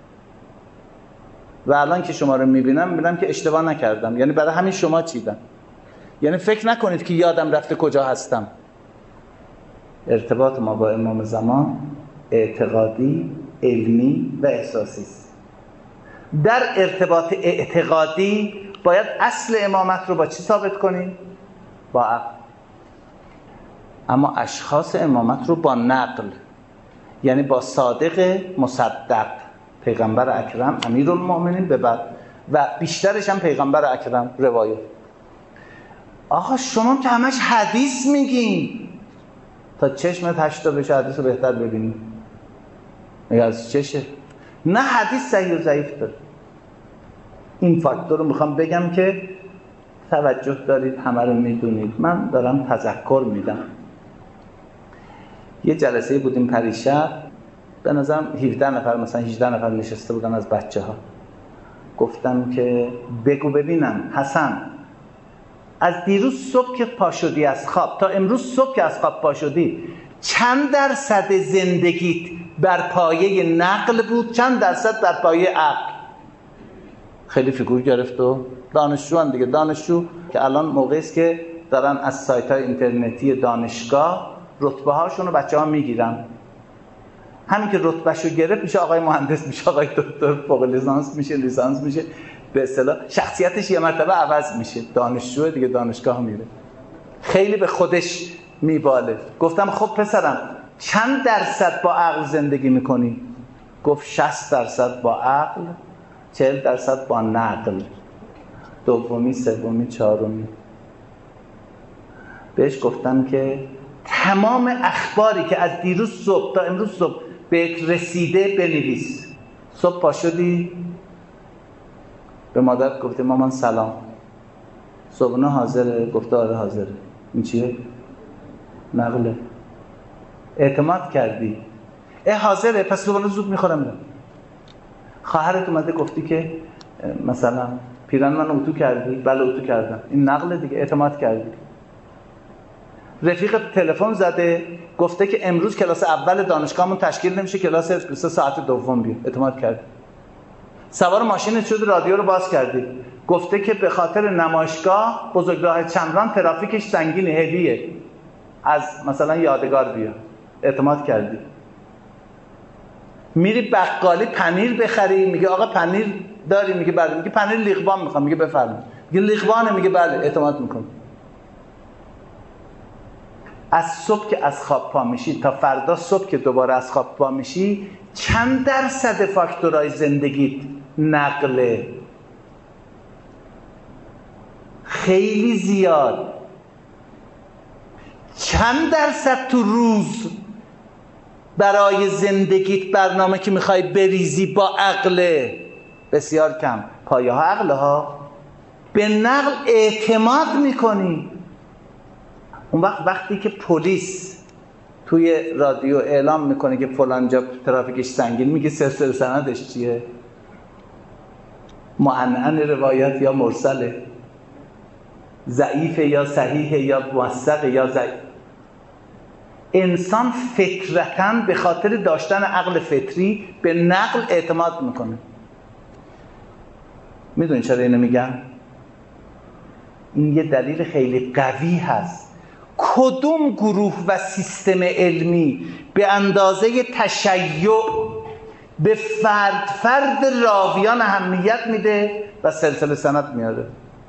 و الان که شما رو میبینم میبینم که اشتباه نکردم. یعنی برای همین شما چیدم. یعنی فکر نکنید که یادم رفته کجا هستم. ارتباط ما با امام زمان اعتقادی، علمی و احساسی است. در ارتباط اعتقادی باید اصل امامت رو با چی ثابت کنیم؟ با عقل. اما اشخاص امامت رو با نقل، یعنی با صادق مصدق، پیغمبر اکرم امیرالمؤمنین به بعد و بیشترش هم پیغمبر اکرم روایت. آقا شما که همش حدیث میگین، تا چشمت هشتا بشه حدیث رو بهتر ببینیم. مگه از چشه؟ نه، حدیث صحیح و ضعیف داره. این فاکتور رو میخوام بگم که توجه دارید، همه رو میدونید. من دارم تذکر میدم. یه جلسه بودیم پریشب، به نظرم هفده نفر مثلا هجده نفر نشسته بودن از بچه ها. گفتم که بگو ببینم حسن، از دیروز صبح که پا شدی از خواب تا امروز صبح که از خواب پا شدی، چند درصد زندگیت بر پایه نقل بود، چند درصد بر پایه عقل؟ خیلی فیگور گرفت و دانشجو هم دیگه، دانشجو که الان موقعی است که دارن از سایت های اینترنتی دانشگاه رتبه هاشون رو بچه ها میگیرن. همین که رتبهشو گرفت میشه آقای مهندس، میشه آقای دکتر، فوق لیسانس میشه، لیسانس میشه، به اصطلاح شخصیتش یه مرتبه عوض میشه، دانشجو دیگه دانشگاه میره، خیلی به خودش میباله. گفتم خب پسرم چند درصد با عقل زندگی میکنی؟ گفت شصت درصد با عقل، چهل درصد با نقل، دومی، سومی، چهارمی. بهش گفتم که تمام اخباری که از دیروز صبح تا امروز صبح به رسیده بنویس. صبح پا شدی به مادر گفته مامان سلام، صبحونه حاضره؟ گفته آره حاضره. این چیه؟ نقله. اعتماد کردی؟ اه حاضره، پس صبحونه زود میخورم میرم. خواهرت اومده گفتی که مثلا پیرن من اتو کردی؟ بله اتو کردم. این نقله دیگه، اعتماد کردی. رفیق تلفن زده گفته که امروز کلاس اول دانشگاهمون تشکیل نمیشه، کلاس سه ساعت دوم بیا. اعتماد کردی. سوار ماشینت شد، رادیو رو باز کردی، گفته که به خاطر نمایشگاه بزرگراه چمران ترافیکش سنگین هویه، از مثلا یادگار بیا. اعتماد کردی. میری بقالی پنیر بخری، میگه آقا پنیر داری؟ میگه بله. میگه پنیر لیقبان میخوام، میگه بفرمایید. میگه لیقبانه؟ میگه بله. اعتماد میکنی. از صبح که از خواب پا میشی تا فردا صبح که دوباره از خواب پا میشی، چند درصد فاکتورهای زندگیت نقله؟ خیلی زیاد. چند درصد تو روز برای زندگیت برنامه که میخوای بریزی با عقله؟ بسیار کم. پایه ها عقله ها. به نقل اعتماد میکنی. اون وقت وقتی که پلیس توی رادیو اعلام میکنه که فلان جا ترافیکش سنگین، میگه سلسله سندش چیه؟ معنعن روایت یا مرسله؟ ضعیف یا صحیح یا موثق یا ضعیف؟ انسان فطرتاً به خاطر داشتن عقل فطری به نقل اعتماد میکنه. میدونی چرا اینو میگم؟ این یه دلیل خیلی قوی هست. کدوم گروه و سیستم علمی به اندازه تشیع به فرد فرد راویان اهمیت میده و سلسله سند میاره؟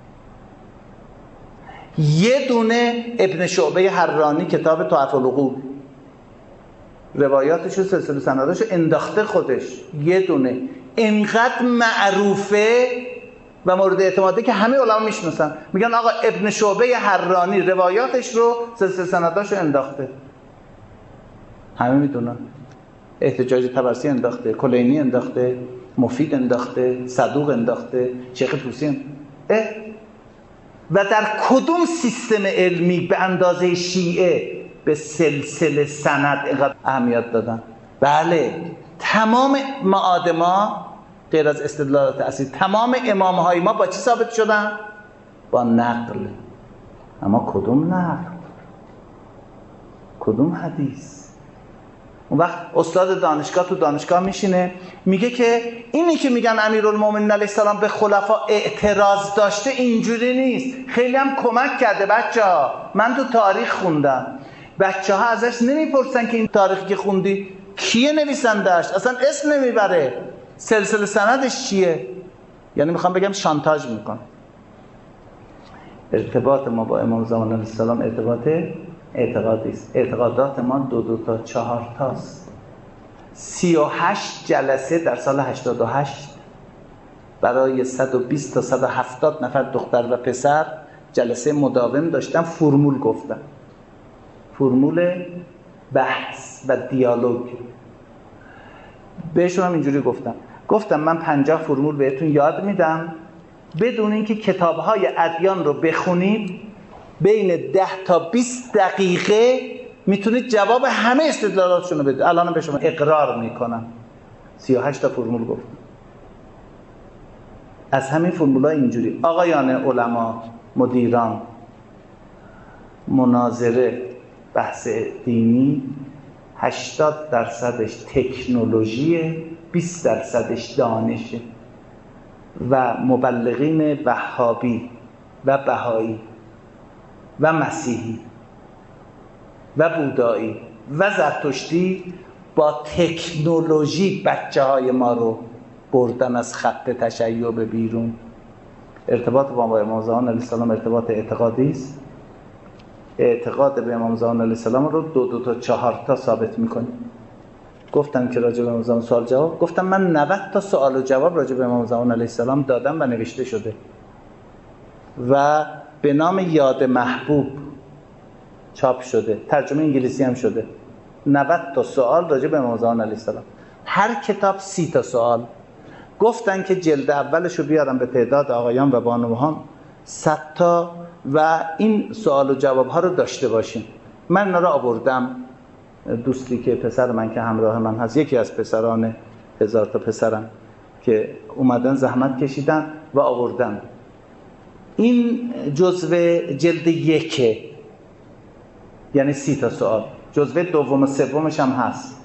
یه دونه ابن شعبه حرانی کتاب تحف العقول روایاتشو سلسله سنداشو انداخته خودش، یه دونه اینقدر معروفه و مورد اعتماده که همه علما میشناسن. میگن آقا ابن شعبه حرانی روایاتش رو سلسله سنداشو انداخته، همه میدونن. احتجاج طبرسی انداخته، کلینی انداخته، مفید انداخته، صدوق انداخته، شیخ طوسی. اه و در کدوم سیستم علمی به اندازه شیعه به سلسله سند اینقدر اهمیت دادن؟ بله، تمام معاد ما غیر از استدلالات اصلی، تمام امامهای ما با چی ثابت شدن؟ با نقل. اما کدوم نقل؟ کدوم حدیث؟ اون وقت استاد دانشگاه تو دانشگاه میشینه میگه که اینی که میگن امیرالمومنین علیه السلام به خلفا اعتراض داشته اینجوری نیست، خیلی هم کمک کرده. بچه ها من تو تاریخ خوندم، بچه ها ازش نمیپرسن که این تاریخی که خوندی کیه نویسنده‌اش، اصلا اسم نمیبره، سلسله سندش چیه. یعنی میخوام بگم شانتاژ میکن. ارتباط ما با امام زمان علیه السلام ارتباط اعتقادی است. اعتقادات ما دو دو تا چهار تاست. سی و هشت جلسه در سال هشتاد و هشت برای صد و بیست تا صد و هفتاد نفر دختر و پسر جلسه مداوم داشتم، فرمول گفتم، فرمول بحث و دیالوگ. بهشون هم اینجوری گفتم گفتم من پنجاه فرمول بهتون یاد میدم، بدون اینکه کتاب‌های ادیان رو بخونید بین ده تا بیست دقیقه میتونید جواب همه استدلالاتشون رو بدید. الان به شما اقرار میکنم سی و هشت تا فرمول گفتم. از همین فرمول‌ها اینجوری: آقایان علما، مدیران، مناظره، بحث دینی هشتاد درصدش تکنولوژیه، بیست درصدش دانشه و مبلغین وهابی و بهایی و مسیحی و بودایی و زرتشتی با تکنولوژی بچه های ما رو بردن از خط تشیع به بیرون. ارتباط با امام زمان علیه السلام ارتباط اعتقادی است. اعتقاد به امام زمان علیه السلام رو دو دو تا چهار تا ثابت میکنیم. گفتم که راجع به امام زمان سوال جواب، گفتم من نود تا سوال و جواب راجع به امام زمان علیه السلام دادم و نوشته شده و به نام یاد محبوب چاپ شده، ترجمه انگلیسی هم شده. نود تا سوال راجع به امام زمان علیه السلام، هر کتاب سی تا سوال. گفتن که جلد اولشو بیارم به تعداد آقایان و بانوان صد تا و این سوال و جواب ها رو داشته باشیم. من اینا رو آوردم. دوستی که پسر من که همراه من هست، یکی از پسران هزار تا پسرم که اومدن زحمت کشیدن و آوردن. این جزو جلد یکه، یعنی سی تا سوال. جزو دوم و سومش هم هست.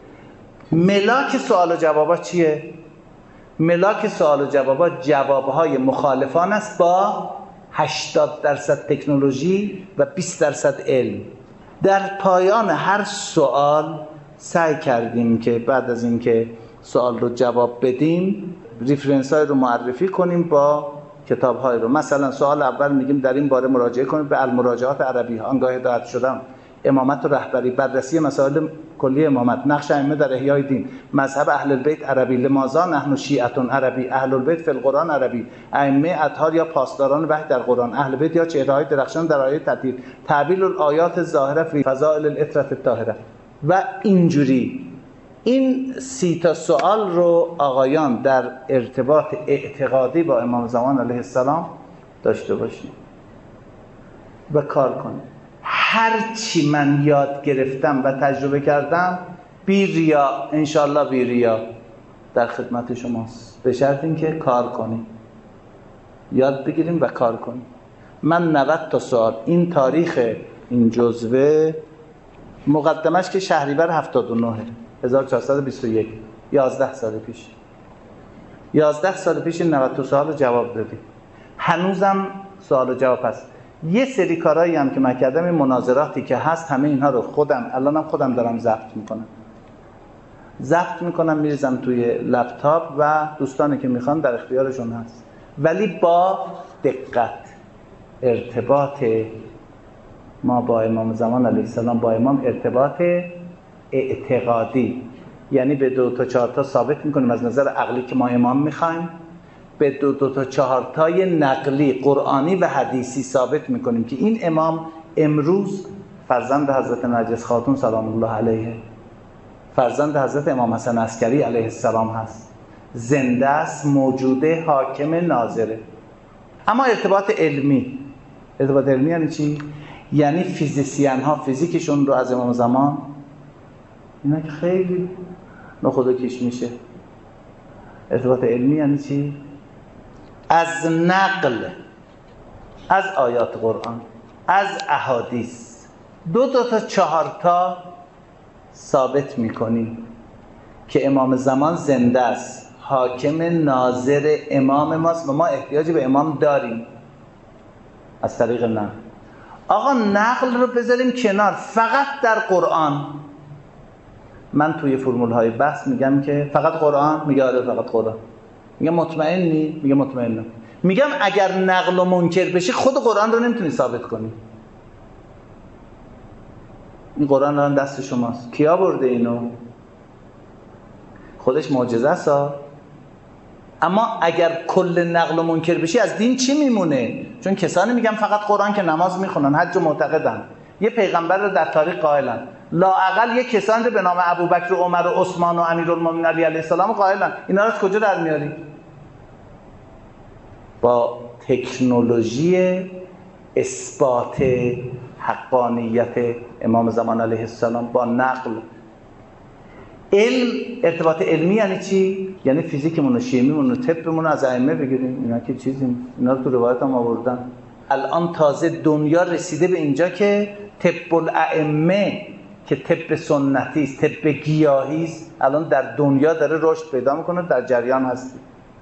ملاک سوال و جوابا چیه؟ ملاک سوال و جوابا جوابهای مخالفان است با هشتاد درصد تکنولوژی و بیست درصد علم. در پایان هر سوال سعی کردیم که بعد از اینکه سوال رو جواب بدیم ریفرنس های رو معرفی کنیم با کتاب های رو. مثلا سوال اول میگیم در این باره مراجعه کنیم به المراجعات عربی، آنگاه هدایت شدم، امامت و رهبری، بررسی مسائل کلی امامت، نقش ائمه در احیای دین، مذهب اهل البیت عربی، لماذا نحن شیعتون عربی، اهل البیت فی القرآن عربی، ائمه اطهار یا پاسداران وحی در قرآن، اهل بیت یا چهره‌های درخشان در آیه تطهیر، تعبیل الآیات الظاهره فی فضائل العطرة الطاهره و اینجوری. این سی تا سوال رو آقایان در ارتباط اعتقادی با امام زمان علیه السلام داشته باشیم و کار کنیم. هر چی من یاد گرفتم و تجربه کردم بی ریا، انشالله بی ریا در خدمت شماست، به شرط اینکه کار کنیم، یاد بگیریم و کار کنیم. من نود تا سوال، این تاریخ این جزوه مقدمش که شهریور هفتاد و نه هزار و چهارصد و بیست و یک، یازده سال پیش یازده سال پیش نود تا سوال جواب دادیم. هنوزم سوال و جواب هست. یه سری کارهایی هم که من کردم، این مناظراتی که هست، همه اینها رو خودم الانم خودم دارم ضبط میکنم ضبط میکنم میریزم توی لپتاپ و دوستانی که میخوان در اختیارشون هست، ولی با دقت. ارتباط ما با امام زمان علیه السلام با امام ارتباط اعتقادی، یعنی به دو تا چهار تا ثابت میکنیم از نظر عقلی که ما امام میخوایم، به دو دو تا چهار تای نقلی قرآنی و حدیثی ثابت میکنیم که این امام امروز فرزند حضرت نرگس خاتون سلام الله علیه، فرزند حضرت امام حسن عسکری علیه السلام هست، زنده است، موجوده، حاکم، ناظره. اما ارتباط علمی، ارتباط علمی یعنی چی؟ یعنی فیزیسین ها فیزیکشون رو از امام زمان، اینا که خیلی نخود و کش میشه. ارتباط علمی یعنی چی؟ از نقل از آیات قرآن، از احادیث، دو دو تا چهار تا ثابت میکنیم که امام زمان زنده است، حاکم، ناظر، امام ماست و ما احتیاجی به امام داریم از طریق نقل. آقا نقل رو بذاریم کنار، فقط در قرآن. من توی فرمول های بحث میگم که فقط قرآن، میگه آره فقط قرآن. میگم مطمئنی؟ میگه مطمئنم. میگم اگر نقل و منکر بشی خود قرآن رو نمیتونی ثابت کنی. این قرآن الان دست شماست، کیا برده اینو؟ خودش معجزه است. اما اگر کل نقل و منکر بشی از دین چی میمونه؟ چون کسانی میگن فقط قرآن که نماز میخونن، حج و معتقدن، یه پیغمبر رو در تاریخ قائلن، لااقل یه کسانی رو به نام ابوبکر و عمر و عثمان و امیرالمومنین علی علیه السلام قائلن. اینا رو از کجا در میاری؟ با تکنولوژی اثبات حقانیت امام زمان علیه السلام، با نقل. علم، ارتباط علمی یعنی چی؟ یعنی فیزیکمون و شیمیمون و طبمون از ائمه بگیریم. اینا که چیزی، اینا رو تو روایت هم آوردن. الان تازه دنیا رسیده به اینجا که طب الائمه که طب سنتی است، طب گیاهی است، الان در دنیا داره رشد پیدا میکنه، در جریان هستی.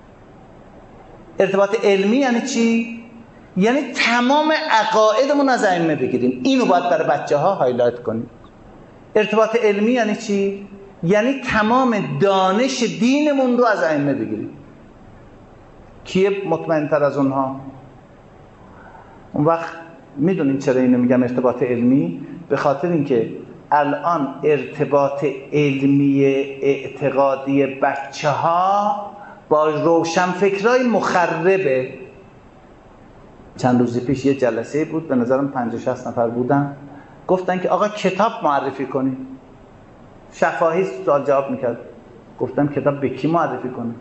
ارتباط علمی یعنی چی؟ یعنی تمام عقایدمون از ائمه بگیریم. اینو باید برای بچه‌ها هایلایت کنیم. ارتباط علمی یعنی چی؟ یعنی تمام دانش دینمون رو از ائمه بگیریم. کیه مطمئن تر از اونها؟ اون وقت میدونین چرا اینو میگم ارتباط علمی؟ به خاطر اینکه الان ارتباط علمی اعتقادی بچه ها با روشنفکرای مخربه. چند روزی پیش یه جلسه بود، به نظرم پنجاه شصت نفر بودن، گفتن که آقا کتاب معرفی کنیم. شفاهی سوال جواب میکرد، گفتم کتاب به کی معرفی کنیم؟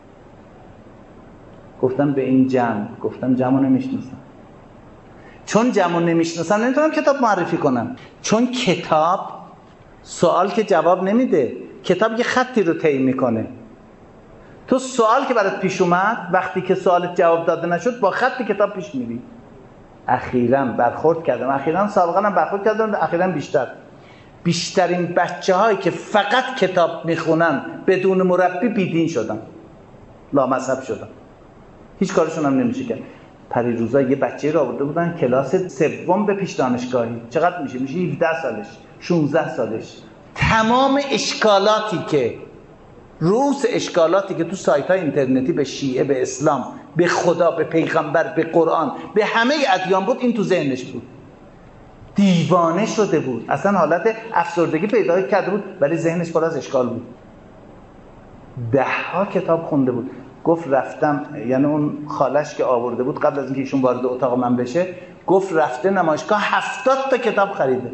گفتم به این جمع. گفتم جمع رو نمیشناسم. چون جمع رو نمیشناسم نمیتونم کتاب معرفی کنم. چون کتاب سوال که جواب نمیده، کتاب یه خطی رو طی میکنه. تو سوال که برات پیش اومد، وقتی که سوالت جواب داده نشد با خط کتاب پیش میری. اخیراً برخورد کردم، اخیراً سابقاً هم برخورد کردم، اخیراً بیشتر بیشترین بچه هایی که فقط کتاب میخونن بدون مربی بیدین شدن، لامذهب شدن، هیچ کارشون هم نمیشه کرد. پریروزا یه بچه رو آورده بودن کلاس سوم به پیش دانشگاهی. چقدر میشه؟ میشه هفده سالش، شانزده سالش. تمام اشکالاتی که رؤوس اشکالاتی که تو سایت های اینترنتی به شیعه، به اسلام، به خدا، به پیغمبر، به قرآن، به همه ادیان بود، این تو ذهنش بود. دیوانه شده بود، اصلا حالت افسردگی پیدا کرده بود، ولی ذهنش پر از اشکال بود. ده ها کتاب خونده بود. گفت رفتم، یعنی اون خالش که آورده بود قبل از اینکه ایشون وارد اتاق من بشه، گفت رفته نمایشگاه هفتاد تا کتاب خریده.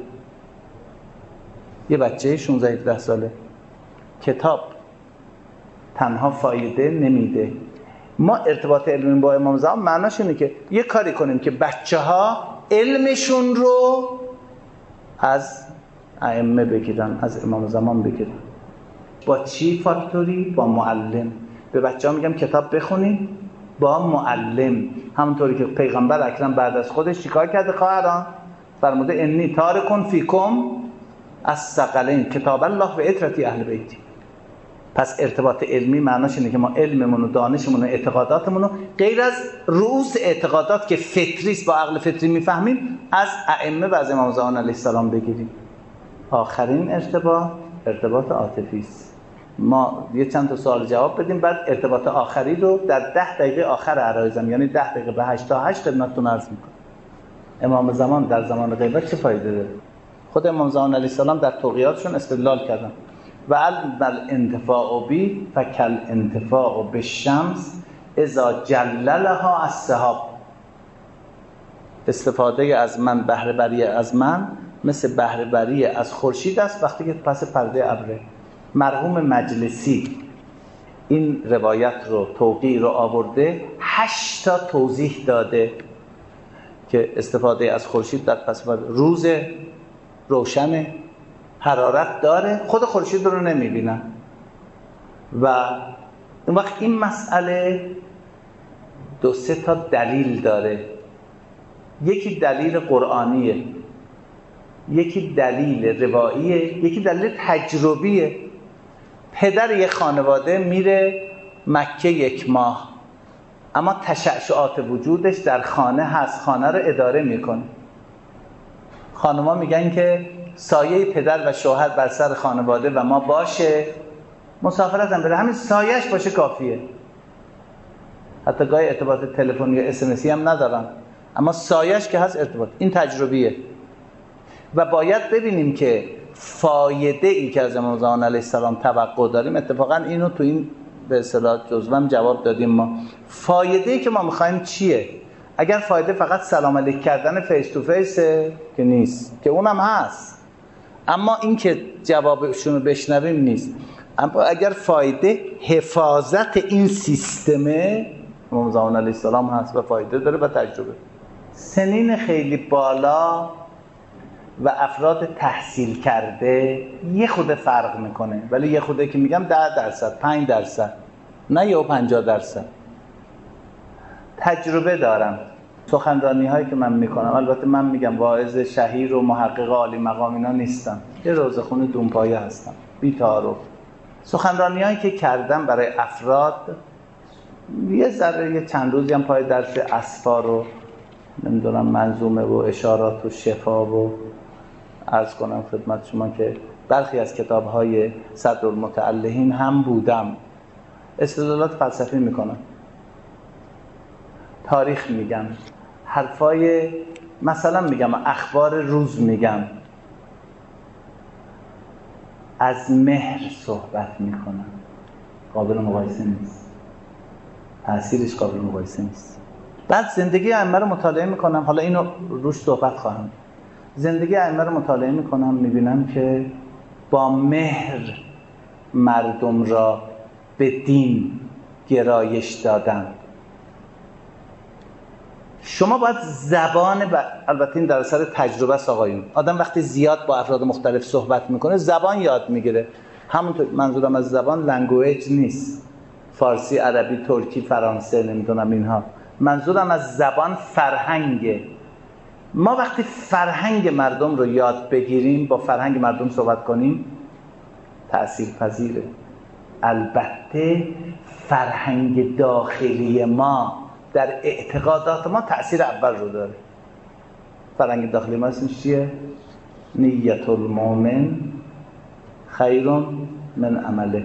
یه بچه شانزده هفده ساله. کتاب تنها فایده نمیده. ما ارتباط علمی با امام زمان معناش اینه که یه کاری کنیم که بچه ها علمشون رو از ائمه بگیرن، از امام زمان بگیرن. با چی فاکتوری؟ با معلم. به بچه ها میگم کتاب بخونید با معلم. همونطوری که پیغمبر اکرم بعد از خودش چیکار کرده خواهران؟ فرموده انی تارکون فیکم الثقلین کتاب الله و اطرتی اهل بیتی. پس ارتباط علمی معناش اینه که ما علممون و دانشمون و اعتقاداتمون رو غیر از رؤوس اعتقادات که فطریست با عقل فطری میفهمیم، از ائمه و از امام زمان علیه السلام بگیریم. آخرین ارتباط ارتباط عاطفی است. ما یه چند تا سوال جواب بدیم، بعد ارتباط آخری رو در ده دقیقه آخر عرایزم، یعنی ده دقیقه به هشت تا هشت خدمتتون عرض میکنم. امام زمان در زمان غیبت چه فایده داره؟ خود امام زمان علیه السلام در توقیاتشون استدلال کردن و الانتفاع بی فکل انتفاع بالشمس اذا جللها السحاب. استفاده از من، بهره بری از من مثل بهره بری از خورشید است وقتی که پس پرده ابره. مرحوم مجلسی این روایت رو، توقیع رو آورده، هشت تا توضیح داده که استفاده از خورشید در پس پرده، روز روشن، حرارت داره، خود خورشید رو نمیبینن. و اون وقت این مسئله دو سه تا دلیل داره. یکی دلیل قرآنیه، یکی دلیل رواییه، یکی دلیل تجربیه. پدر یک خانواده میره مکه یک ماه، اما تشعشعات وجودش در خانه هست، خانه رو اداره میکنه. خانوما میگن که سایه پدر و شوهر بر سر خانواده و ما باشه، مسافرت هم بره، همین سایهش باشه کافیه. حتی گاهی ارتباط تلفنی یا اس ام اسی هم ندارن، اما سایهش که هست ارتباط. این تجربیه و باید ببینیم که فایده ای که از امام زمان علیه السلام توقع داریم، اتفاقا اینو تو این به اصطلاح جزوه جواب دادیم. ما فایده ای که ما میخوایم چیه؟ اگر فایده فقط سلام علیک کردن فیس تو فیسه که نیست، که اونم هست، اما این که جوابشون رو بشنویم نیست. اما اگر فایده حفاظت این سیستمه، امام زمان علیه السلام هست و فایده داره و تجربه. سنین خیلی بالا و افراد تحصیل کرده یه خود فرق میکنه، ولی یه خوده که میگم ده درصد، پنج درصد، نه یا پنجاه درصد تجربه دارم. سخنرانی هایی که من میکنم، البته من میگم واعظ شهیر و محقق عالی مقام اینا نیستم، یه روزخون دونپایه هستم بی تعارف. سخنرانی هایی که کردم برای افراد، یه ذره یه چند روزی هم پای درس اسفار و نمیدونم منظومه و اشارات و شفا و عرض کنم خدمت شما که برخی از کتاب‌های صدرالمتألهین هم بودم، استدلالات فلسفی میکنم، تاریخ میگم، حرفای مثلا میگم اخبار روز میگم، از مهر صحبت میکنم، قابل مقایسه نیست، تأثیرش قابل مقایسه نیست. بعد زندگی ائمه رو مطالعه میکنم، حالا اینو روش صحبت خواهم. زندگی ائمه رو مطالعه میکنم، میبینم که با مهر مردم را به دین گرایش دادن. شما باید زبان ب... البته این در اثر تجربه است آقایون، آدم وقتی زیاد با افراد مختلف صحبت میکنه زبان یاد میگیره. همونطور منظورم از زبان لنگویج نیست، فارسی، عربی، ترکی، فرانسه، نمیدونم اینها. منظورم از زبان فرهنگه. ما وقتی فرهنگ مردم رو یاد بگیریم، با فرهنگ مردم صحبت کنیم، تأثیر پذیره. البته فرهنگ داخلی ما در اعتقادات ما تأثیر اول رو داره. فرهنگ داخلی ما اسمش چیه؟ نیت المؤمن خیر من عمله،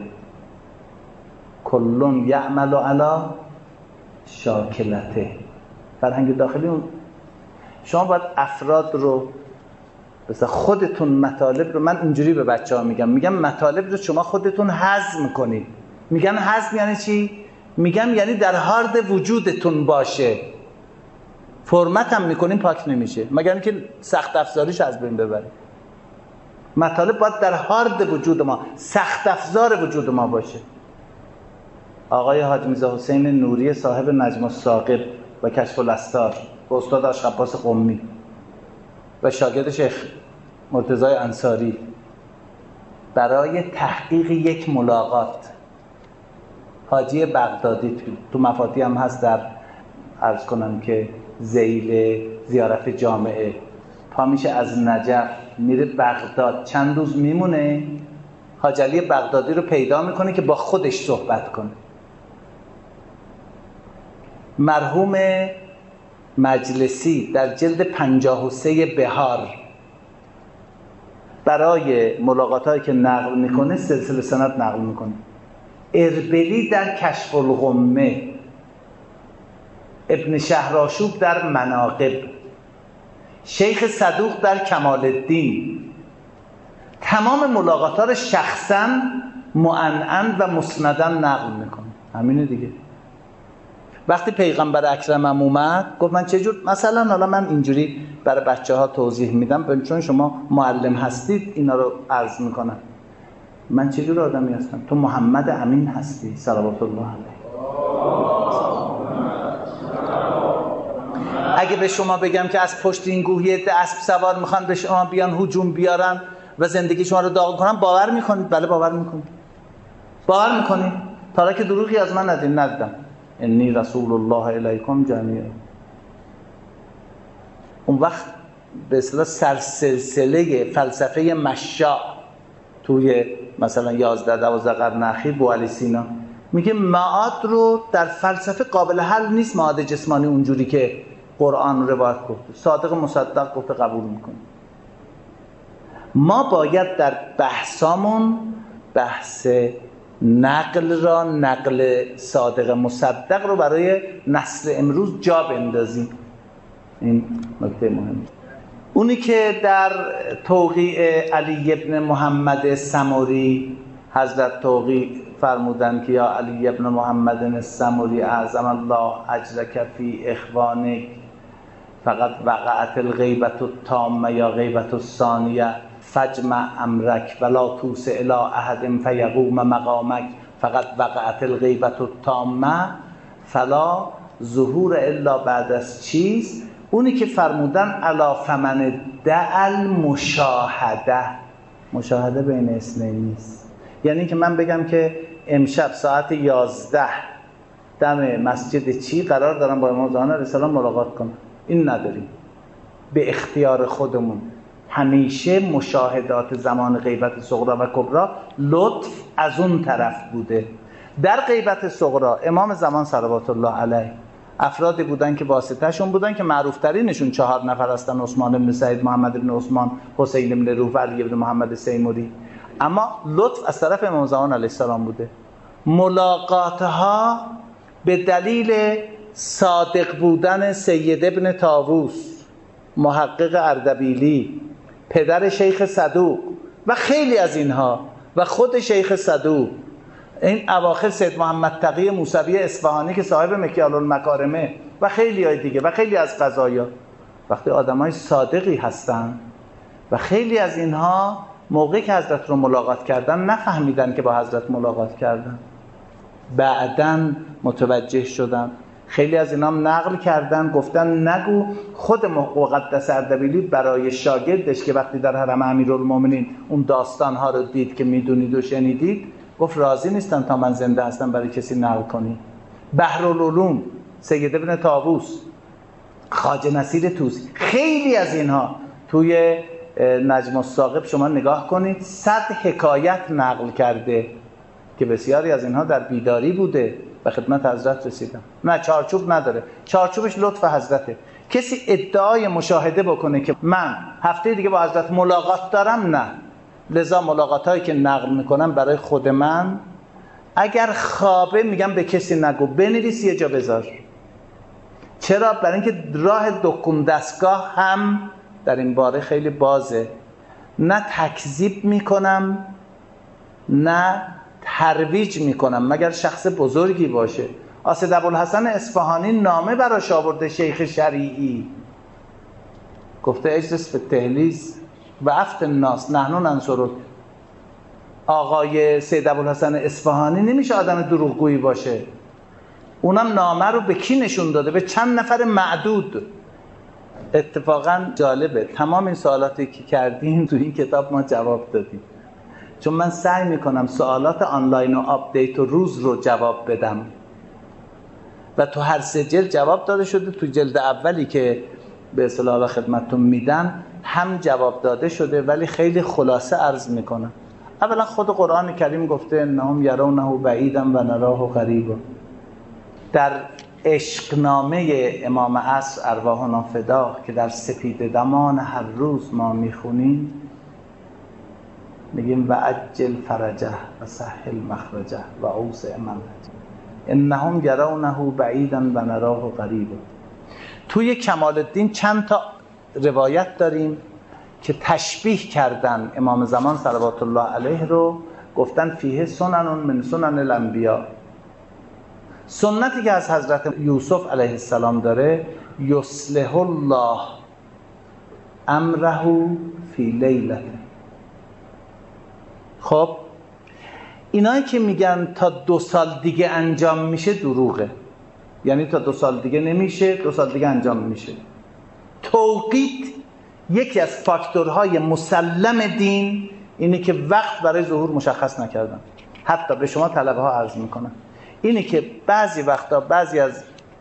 کل یعمل علی شاکلته. فرهنگ داخلی اون. شما باید افراد رو، مثلا خودتون مطالب رو، من اینجوری به بچه ها میگم، میگم مطالب رو شما خودتون هضم کنید. میگن هضم یعنی چی؟ میگم یعنی در هارد وجودتون باشه. فرمت هم میکنیم پاک نمیشه، مگر اینکه سخت افزاریش از بین ببریم. مطالب باید در هارد وجود ما، سخت افزار وجود ما باشه. آقای حاج میرزا حسین نوری صاحب نجم الثاقب و کشف الاستار و استاد آشق عباس قمی و شاگرد شیخ مرتضی انصاری برای تحقیق یک ملاقات، حاجی بغدادی تو مفاتیح هم هست، در عرض کنم که ذیل زیارت جامعه، پا میشه از نجف میره بغداد، چند روز میمونه، حاج علی بغدادی رو پیدا میکنه که با خودش صحبت کنه. مرحوم مجلسی در جلد پنجاه و سه بهار برای ملاقاتایی که نقل میکنه سلسله سند نقل میکنه. اربلی در کشف الغمه، ابن شهرآشوب در مناقب، شیخ صدوق در کمال الدین، تمام ملاقات ها رو شخصا معنعن و مسندا نقل میکنه. همینه دیگه. وقتی پیغمبر اکرمم اومد گفت من چه جور، مثلا حالا من اینجوری برای بچه ها توضیح میدم چون شما معلم هستید اینا رو عرض میکنم. من چه جور آدمی هستم؟ تو محمد امین هستی صلوات الله علیه. اگه به شما بگم که از پشت این کوه اسب سوار میخوان به شما بیان هجوم بیارن و زندگی شما رو داغ کنن، باور میکنید؟ بله باور میکنید. باور میکنید؟ تا که دروغی از من ندید ندیدم. انی رسول الله الیکم جمیعا. اون وقت به اصطلاح سرسلسله فلسفه مشاء توی مثلا یازده دوازده قرن اخیر بوعلی سینا میگه معاد رو در فلسفه قابل حل نیست. معاد جسمانی اونجوری که قرآن روایت گفته، صادق مصدق گفته، قبول میکنه. ما باید در بحثامون بحث نقل را، نقل صادق مصدق رو برای نسل امروز جا بندازیم. این نکته مهمه. اونی که در توقیع علی ابن محمد سمری حضرت توقیع فرمودن که یا علی ابن محمد السمری اعظم الله اجرک فی اخوانک فقط وقعت الغیبت التامه یا غیبت الثانیه فجمع امرک ولا توس الی احد فیقوم مقامک فقط وقعت الغیبت التامه فلا ظهور الا بعد از چیز. اونی که فرمودن علا فمن دعل مشاهده، مشاهده بین اثنین نیست. یعنی که من بگم که امشب ساعت یازده دم مسجد چی قرار دارم با امام زمان علیه السلام ملاقات کنم، این نداریم. به اختیار خودمون همیشه مشاهدات زمان غیبت صغرا و کبرا لطف از اون طرف بوده. در غیبت صغرا امام زمان صلوات الله علیه افرادی بودن که واسطه شون بودن که معروف ترینشون چهار نفر هستن: عثمان بن سعید، محمد بن عثمان، حسین بن روح و علی بن محمد سیموری. اما لطف از طرف امام زمان علیه السلام بوده. ملاقاتها به دلیل صادق بودن سید ابن طاووس، محقق اردبیلی، پدر شیخ صدوق و خیلی از اینها و خود شیخ صدوق، این اواخر سید محمد تقی موسوی اصفهانی که صاحب مکیال المکارمه و خیلی های دیگه و خیلی از قضایا، وقتی آدمای صادقی هستن و خیلی از اینها موقعی که حضرت رو ملاقات کردن نفهمیدن که با حضرت ملاقات کردن، بعدن متوجه شدن. خیلی از اینا هم نقل کردن، گفتن نگو خود مقدس اردبیلی برای شاگردش که وقتی در حرم امیرالمومنین اون داستانها رو دید که میدونید و شنیدید، گفت راضی نیستم تا من زنده هستم برای کسی نقل کنی. بحرالعلوم سید ابن طاووس، خواجه نصیر طوسی، خیلی از اینها توی نجم الثاقب شما نگاه کنید صد حکایت نقل کرده که بسیاری از اینها در بیداری بوده و خدمت حضرت رسیدن. نه چارچوب نداره، چارچوبش لطف حضرته. کسی ادعای مشاهده بکنه که من هفته دیگه با حضرت ملاقات دارم، نه. لذا ملاقات هایی که نقل میکنم برای خود من، اگر خوابه میگم به کسی نگو، بنویس یه جا بذار. چرا؟ برای اینکه راه دکون دستگاه هم در این باره خیلی بازه. نه تکذیب میکنم نه ترویج میکنم مگر شخص بزرگی باشه. آسد ابوالحسن اصفهانی نامه براش آورده شیخ شریعی، گفته اجلس فی التهلیز و افتن الناس نحن ننصرک. آقای سید ابوالحسن اصفهانی نمیشه آدم دروغگویی باشه. اونم نامه رو به کی نشون داده؟ به چند نفر معدود. اتفاقا جالبه تمام این سوالاتی که کردیم تو این کتاب ما جواب دادیم، چون من سعی میکنم سوالات آنلاین و آپدیت و روز رو جواب بدم و تو هر سه جلد جواب داده شده. تو جلد اولی که به اصطلاح خدمتتون میدن هم جواب داده شده، ولی خیلی خلاصه عرض میکنم. اولا خود قرآن کریم گفته انهم یرونه بعیدا و نراه قریبا. در عشقنامه امام عصر ارواحنا فدا که در سپید دمان هر روز ما میخونیم، میگیم و عجل فرجه و سهل مخرجه و اوسع منهجه انهم یرونه بعیدا و نراه قریبا. توی کمال الدین چند تا روایت داریم که تشبیه کردن امام زمان صلوات الله علیه رو، گفتن فیه سنن من سنن الانبیاء. سنتی که از حضرت یوسف علیه السلام داره، یصلح الله امره فی لیلته. خب اینایی که میگن تا دو سال دیگه انجام میشه دروغه. یعنی تا دو سال دیگه نمیشه، دو سال دیگه انجام میشه. توقیت یکی از فاکتورهای مسلم دین اینه که وقت برای ظهور مشخص نکردن. حتی به شما طلبه ها عرض میکنن اینه که بعضی وقتا بعضی از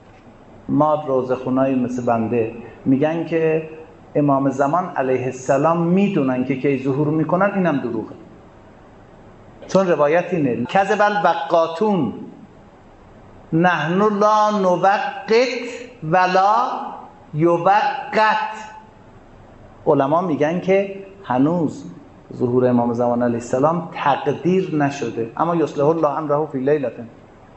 ما روزخونایی مثل بنده میگن که امام زمان علیه السلام میدونن که کی ظهور میکنن، اینم دروغه. چون روایت اینه کذب الوقاتون نحن لا نوقت ولا یوقت. علما میگن که هنوز ظهور امام زمان علیه السلام تقدیر نشده، اما یصلح الله امره فی لیلته.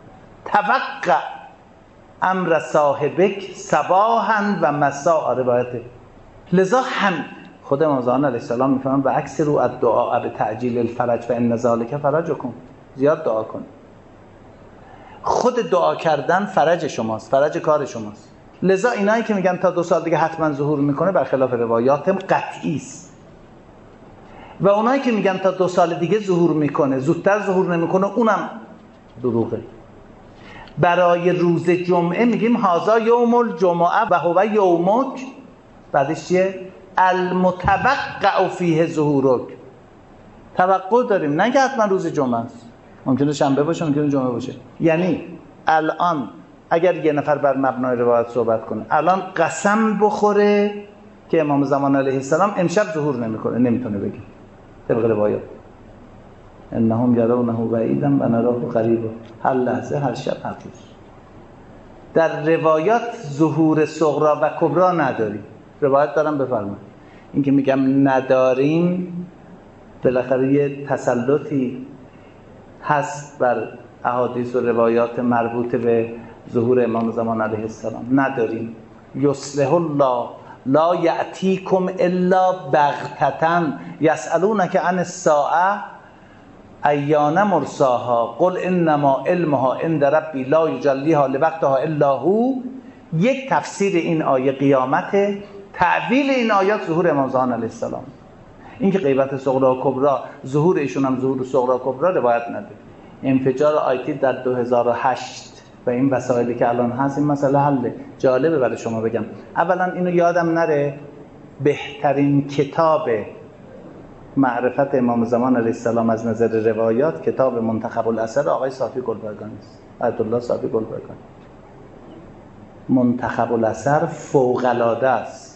توقع امر صاحبک صباحا و مساء روایته. لذا هم خود امام زمان علیه السلام میفهمن و اکثر الدعاء بتعجیل الفرج فان ذلک فرجکم. زیاد دعا کن. خود دعا کردن فرج شماست، فرج کار شماست. لذا اینایی که میگن تا دو سال دیگه حتما ظهور میکنه برخلاف روایات قطعی است. و اونایی که میگن تا دو سال دیگه ظهور میکنه، زودتر ظهور نمیکنه، اونم دروغه. برای روز جمعه میگیم هذا یوم الجمعه و هو یومک، بعدش چیه؟ المتوقع فیه ظهورک. توقع داریم، نه که حتما روز جمعه است. ممکنه شنبه باشه، ممکنه جمعه باشه. یعنی الان اگر یه نفر بر مبنای روایت صحبت کنه، الان قسم بخوره که امام زمان علیه السلام امشب ظهور نمیکنه، نمیتونه بگه طبق روایات. انهم یرونه بعیدا و نراه قریبا. هر لحظه، هر شب، هر روز. در روایات ظهور صغرا و کبرا نداریم. روایت دارم بفرمایید. این که میگم نداریم بالاخره یه تسلطی هست بر احادیث و روایات مربوط به ظهور امام زمان علیه السلام. نداریم. یصلح الله لا یأتیکم الا بغتة یسألونک عن الساعة ایان مرساها قل انما علمها عند ربی لا یجلیها لوقتها الا هو. یک تفسیر این آیه قیامت، تعویل این آیات ظهور امام زمان علیه السلام. این که غیبت صغرا و کبرا ظهور ایشون هم ظهور صغرا و کبرا روایت نداره. انفجار آیتی در دو هزار و هشت و این وسایلی که الان هست این مسئله حله. جالبه برای شما بگم، اولا اینو یادم نره، بهترین کتاب معرفت امام زمان علیه السلام از نظر روایات کتاب منتخب الاثر آقای صافی گلبرگانی است، آیت الله صافی گلبرگانی. منتخب الاثر فوق العاده است.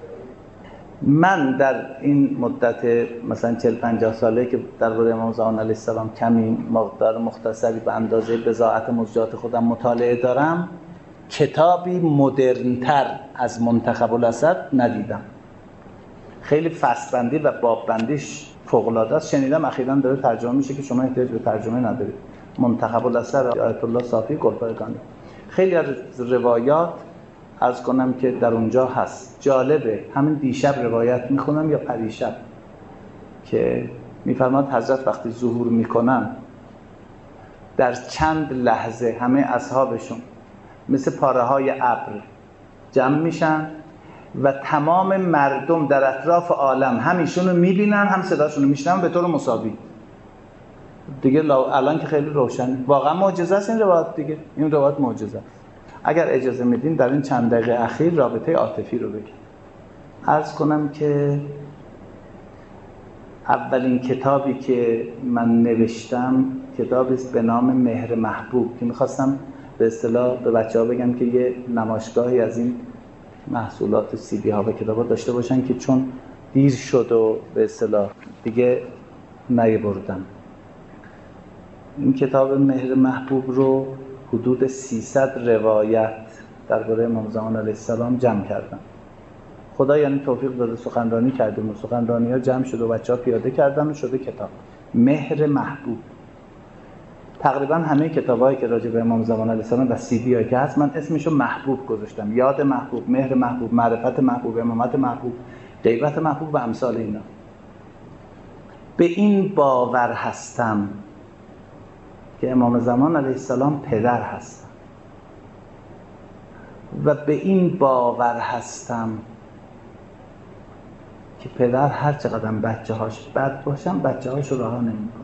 من در این مدت مثلا چهل پنجاه ساله که درباره امام زمان علیه السلام کمی مقدار مختصری به اندازه بضاعت موضوعات خودم مطالعه دارم، کتابی مدرن‌تر از منتخب الاثر ندیدم. خیلی فصل‌بندی و باب‌بندیش فوق‌العاده است. شنیدم اخیراً داره ترجمه میشه که شما احتیاج به ترجمه ندارید. منتخب الاثر آیت الله صافی گلبرگانی. خیلی از روایات عرض کنم که در اونجا هست. جالبه، همین دیشب روایت میخونم یا پریشب که میفرماد حضرت وقتی ظهور میکنن در چند لحظه همه اصحابشون مثل پاره های ابر جمع میشن و تمام مردم در اطراف عالم هم ایشونو میبینن هم صداشونو میشنن به طور مساوی. دیگه الان که خیلی روشنه، واقعا معجزه است این روایت. دیگه این روایت معجزه است. اگر اجازه میدین در این چند دقیقه اخیر رابطه عاطفی رو بگم. عرض کنم که اولین کتابی که من نوشتم کتابی است به نام مهر محبوب که میخواستم به اصطلاح به بچه‌ها بگم که یه نمایشگاهی از این محصولات سی دی ها و کتابا داشته باشن که چون دیر شد و به اصطلاح دیگه نیاوردم. این کتاب مهر محبوب رو حدود سیصد روایت درباره امام زمان علیه السلام جمع کردم. خدا یعنی توفیق داده سخنرانی کردیم و سخنرانی ها جمع شد و بچه ها پیاده کردن و شده کتاب مهر محبوب. تقریبا همه کتاب هایی که راجع به امام زمان علیه السلام و سی دی هایی که هست من اسمشو محبوب گذاشتم. یاد محبوب، مهر محبوب، معرفت محبوب، امامت محبوب، غیبت محبوب و امثال اینا. به این باور هستم که امام زمان علیه السلام پدر هستن و به این باور هستم که پدر هر چقدر بچه هاش بد باشن بچه هاش رو رها نمی‌کنه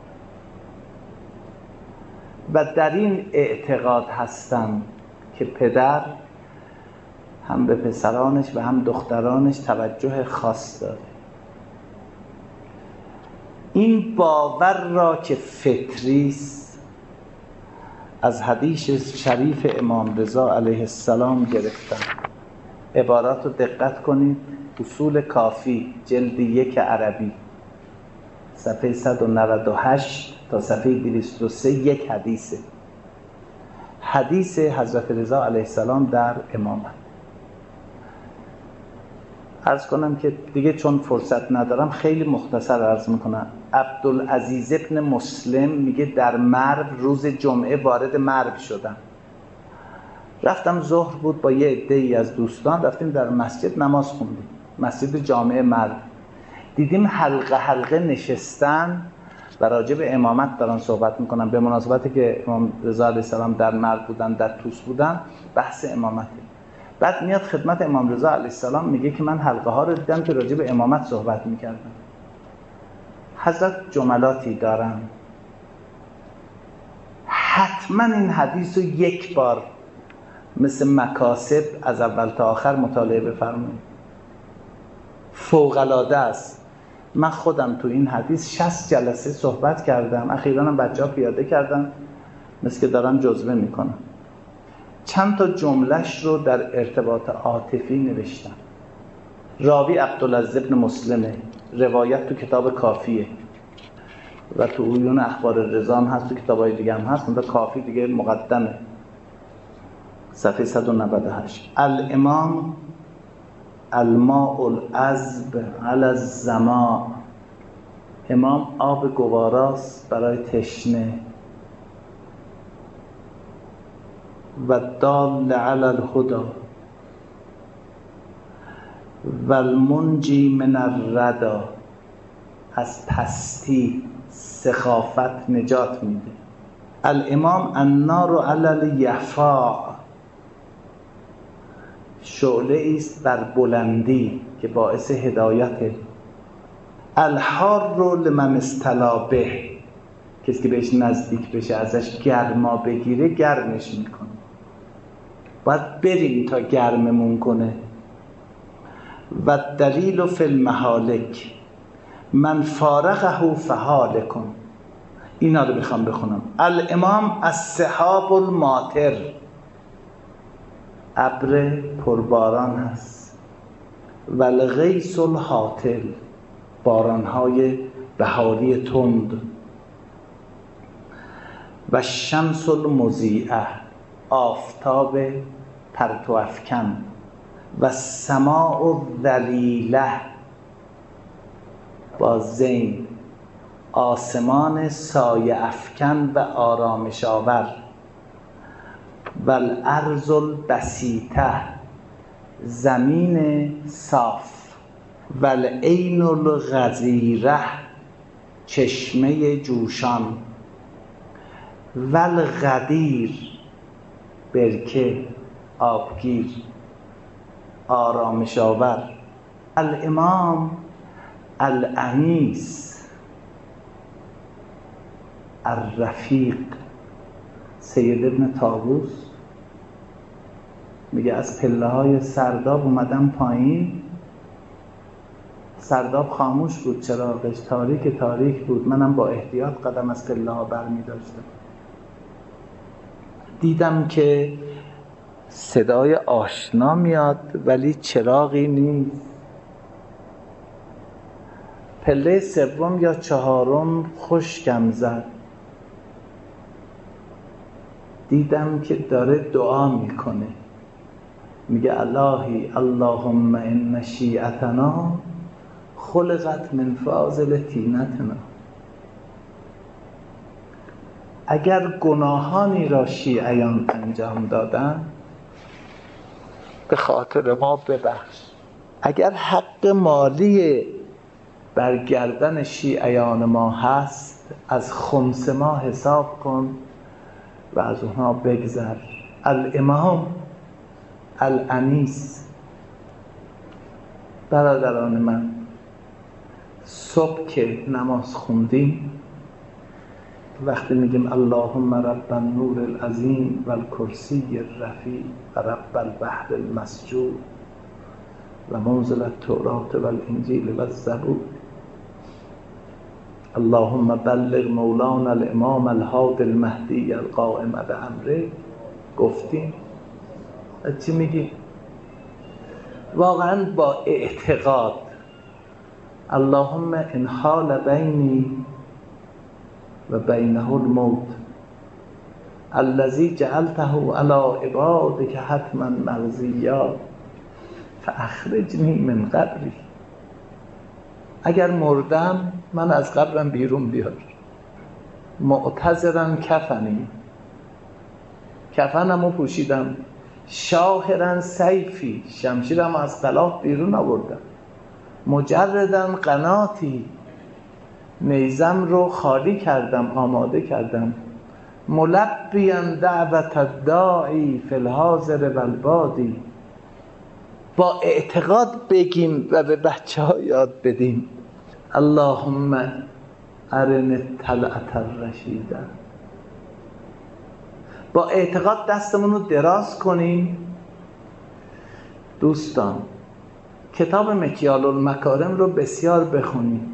و در این اعتقاد هستم که پدر هم به پسرانش و هم دخترانش توجه خاص داره. این باور را که فطریست از حدیث شریف امام رضا علیه السلام گرفتم. عبارات رو دقت کنید. اصول کافی جلد یک عربی صفحه صد و نود و هشت تا صفحه دویست و سه یک حدیثه. حدیث حضرت رضا علیه السلام در امامت. عرض کنم که دیگه چون فرصت ندارم خیلی مختصر عرض میکنم. عبدالعزیز ابن مسلم میگه در مرو روز جمعه وارد مرو شدم. رفتم ظهر بود با یه عده‌ای از دوستان رفتیم در مسجد نماز خوندیم. مسجد جامع مرو. دیدیم حلقه حلقه نشستن و راجع به امامت دارن صحبت میکنن. به مناسبتی که امام رضا علیه السلام در مرو بودن، در طوس بودن، بحث امامته. بعد میاد خدمت امام رضا علیه السلام میگه که من حلقه ها رو دیدم که راجع به امامت صحبت میکردن. حضرت جملاتی دارن، حتما این حدیث رو یک بار مثل مکاسب از اول تا آخر مطالعه بفرمایید. فوق‌العاده است. من خودم تو این حدیث شصت جلسه صحبت کردم. اخیراً هم بچه‌ها پیاده کردن مثل که دارن جزوه میکنن. چند تا جملهش رو در ارتباط عاطفی نوشتم. راوی عبدالعزیز ابن مسلمه، روایت تو کتاب کافیه و تو عیون اخبار رضا هم هست، تو کتابای دیگه هم هست. اون کافی دیگه مقدمه صفحه صد و نود و هشت. الامام الماء العذب علی الظما امام آب گواراست برای تشنه. و دال علی الهدی و المنجی من الردی، از پستی سخافت نجات میده. الامام النار علی الیفاع، شعله است بر بلندی که باعث هدایته. الحار لمن استلا به، کسی که بهش نزدیک بشه ازش گرما بگیره گرمش میکنه. باید بریم تا گرممون کنه. و دلیل فی المهالک من فارقه فهالک. اینا رو میخوام بخونم. الامام السحاب الماطر، ابر پرباران هست. و الغیث الهاطل، بارانهای بهاری تند. و الشمس المضیئه، آفتاب پرتو افکن. و السماء الذلیله، با زین، آسمان سایه افکن و آرامش آور. و الارض البسیطه، زمین صاف. و العین الغزیره، چشمه جوشان. و الغدیر، برکه، آبگیر، آرامش آور. الامام الانیس الرفیق، سید ابن طاووس میگه از پله های سرداب اومدم پایین، سرداب خاموش بود، چراغش تاریک تاریک بود، منم با احتیاط قدم از پله ها برمی داشتم. دیدم که صدای آشنا میاد ولی چراغی نیست. پله سوم یا چهارم خشکم زد، دیدم که داره دعا میکنه، میگه الهی اللهم ان شیعتنا خلقت من فاضل طینتنا. اگر گناهانی را شیعیان انجام دادن به خاطر ما ببخش. اگر حق مالی بر گردن شیعیان ما هست از خمس ما حساب کن و از اونها بگذر. الامام الانیس. برادران من، صبح که نماز خوندیم وقتی میگیم اللهم رب النور العظیم و الکرسی الرفیع و رب البحر المسجور و منزل التوراة و الانجیل و الزبور، اللهم بلغ مولانا الامام الهادی المهدی القائم بامره، گفتیم چی میگیم؟ واقعا با اعتقاد اللهم ان حال بینی و بینه الموت الذی جعلته علی عبادک حتما مقضیا فاخرجنی من قبری. اگر مردم من از قبرم بیرون بیار. معتذرا کفنی، کفنمو پوشیدم. شاهرا سیفی، شمشیرمو از غلاف بیرون آوردم. مجردا قناتی، نیزم رو خالی کردم، آماده کردم. ملبیا دعوت الداعی فی الحاضر و البادی. با اعتقاد بگیم و به بچه ها یاد بدیم اللهم ارنا الطلعة الرشیده. با اعتقاد دستمون رو دراز کنیم. دوستان کتاب مکیال المکارم رو بسیار بخونیم.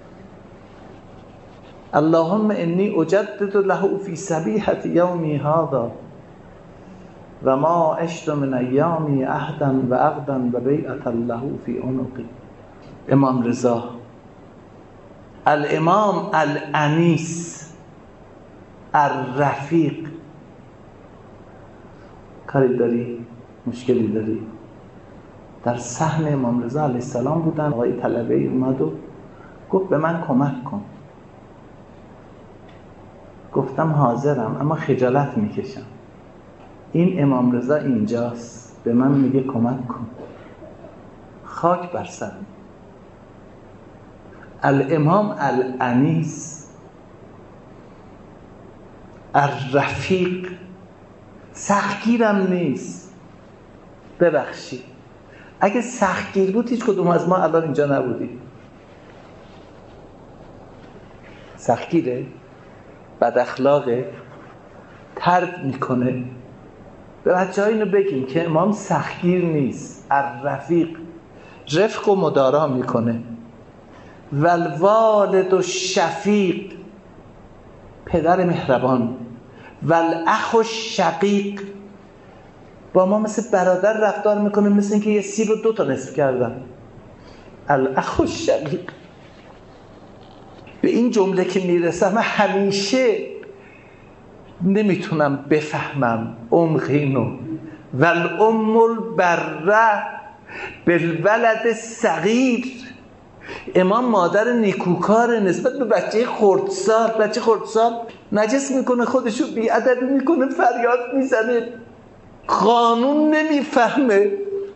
اللهم انی اجدد له فی صبیحة یومی هذا و ما عشت من ایامی عهدا و عقدا و بیعة له فی عنقی. امام رضا الامام الانیس الرفیق. کاری داری؟ مشکلی داری؟ در صحن امام رضا علیه السلام بودن. آقای طلبه اومد و گفت به من کمک کن. گفتم حاضرم اما خجالت میکشم. این امام رضا اینجاست به من میگه کمک کن. خاک بر سرم. الامام الانیس الرفیق، سختگیرم نیست. ببخشید اگه سختگیر بود هیچ کدوم از ما الان اینجا نبودیم. سختگیره، بد اخلاقه، طرد میکنه. به بچه ها اینو بگیم که امام سختگیر نیست. الرفیق، رفق و مدارا میکنه. والوالد و شفیق، پدر مهربان. والاخ و شقیق، با ما مثل برادر رفتار میکنه، مثل اینکه یه سیب رو دو تا نصف کردن. الاخ و شقیق. به این جمله که میرسم همیشه نمیتونم بفهمم عمق اینو. والام البره بالولد صغیر. امام مادر نیکوکار نسبت به بچه خردسال. بچه خردسال نجس میکنه خودشو، بی‌ادبی میکنه، فریاد میزنه، قانون نمیفهمه.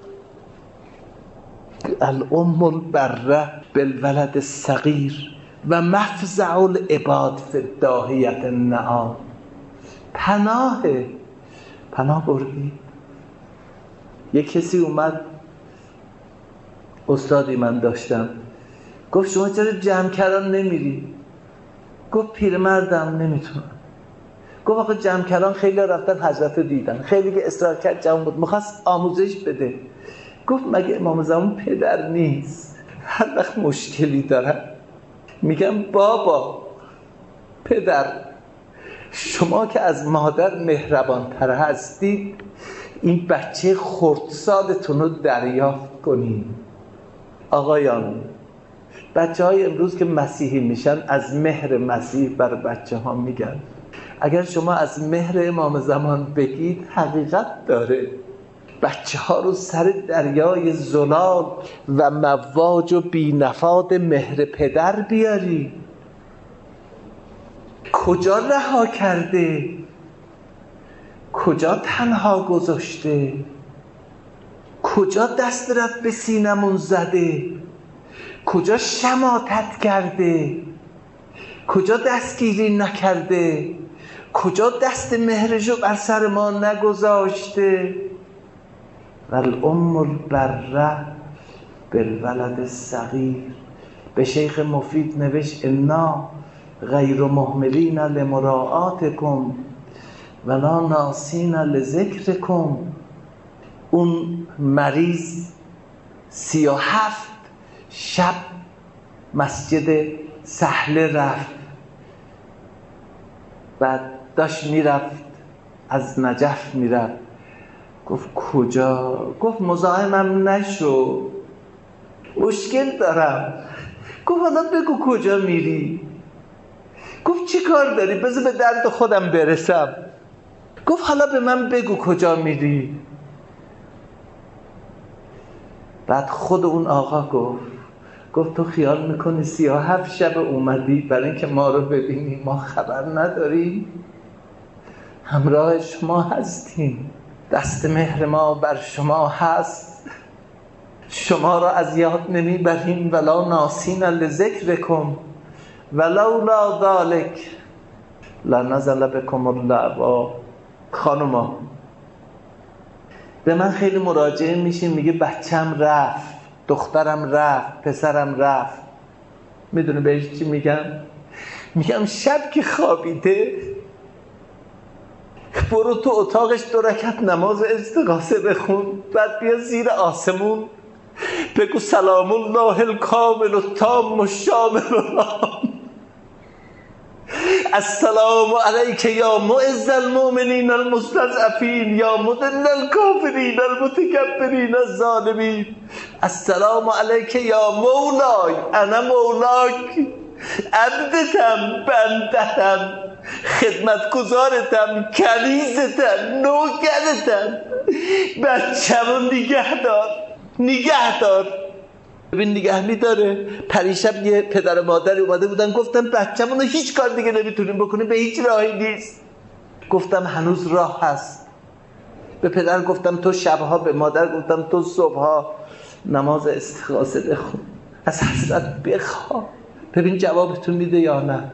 الام البره بالولد صغیر و مفزع العباد فی الداهیة النعام. پناه پناه بردی. یک کسی اومد، استادی من داشتم، گفت شما چرا جمکران نمیری؟ گفت پیرمردم نمیتونم. گفت آقا جمکران خیلی رفتن حضرت دیدن، خیلی که اصرار کرد جمع بود، میخواست آموزش بده. گفت مگه امام زمان پدر نیست؟ هر وقت مشکلی دارن میگم بابا پدر شما که از مادر مهربانتر هستید، این بچه خردسالتون رو دریافت کنید. آقایان، بچه های امروز که مسیحی میشن از مهر مسیح بر بچه ها میگن. اگر شما از مهر امام زمان بگید حقیقت داره. بچه ها رو سر دریای زلال و مواج و بینفاد مهر پدر بیاری. کجا رها کرده؟ کجا تنها گذاشته؟ کجا دست رد به سینمون زده؟ کجا شماتت کرده؟ کجا دستگیری نکرده؟ کجا دست مهرشو بر سر ما نگذاشته؟ والام البره بالولد الصغیر. به شیخ مفید نوشت انا غیر مهملین لمراعاتکم ولا ناسین لذکرکم. اون مریض سی و هفت شب مسجد سهله رفت، بعد داشت میرفت، از نجف میرفت. گفت کجا؟ گفت مزاحمم نشو، مشکل دارم. گفت حالا بگو کجا میری؟ گفت چی کار داری؟ بذار به درد خودم برسم. گفت حالا به من بگو کجا میری؟ بعد خود اون آقا گفت گفت تو خیال میکنی سی و هفت شب اومدی برای اینکه ما رو ببینی؟ ما خبر نداریم، همراه شما هستیم، دست مهر ما بر شما هست، شما را از یاد نمیبریم. ولا ناسین لذکرکم ولولا ذلک لنزل بکم اللعبا. خانوما به من خیلی مراجعه میشین، میگه بچم رفت، دخترم رفت، پسرم رفت. میدونه بهش چی میگم؟ میگم شب که خوابیده برو تو اتاقش دو رکعت نماز استغاثه بخون، بعد بیا زیر آسمون بگو سلام الله الکامل التام الشامل العام. السلام علیک یا معز المؤمنین المستضعفین یا مذل الکافرین المتکبرین الظالمین. السلام علیک یا مولای انا مولاک، عبدتم، بندتم، خدمتگزارتم، کنیزتم، نوکرتم. بچه‌مو نگه دار، نگه دار. ببین نگه می‌داره. پریشب یه پدر و مادری اومده بودن گفتن بچه‌مون رو هیچ کار دیگه نمیتونیم بکنیم، به هیچ راهی نیست. گفتم هنوز راه هست. به پدر گفتم تو شبها، به مادر گفتم تو صبحها نماز استخاصه بخون، از حضرت بخواه، ببین جوابتون میده یا نه.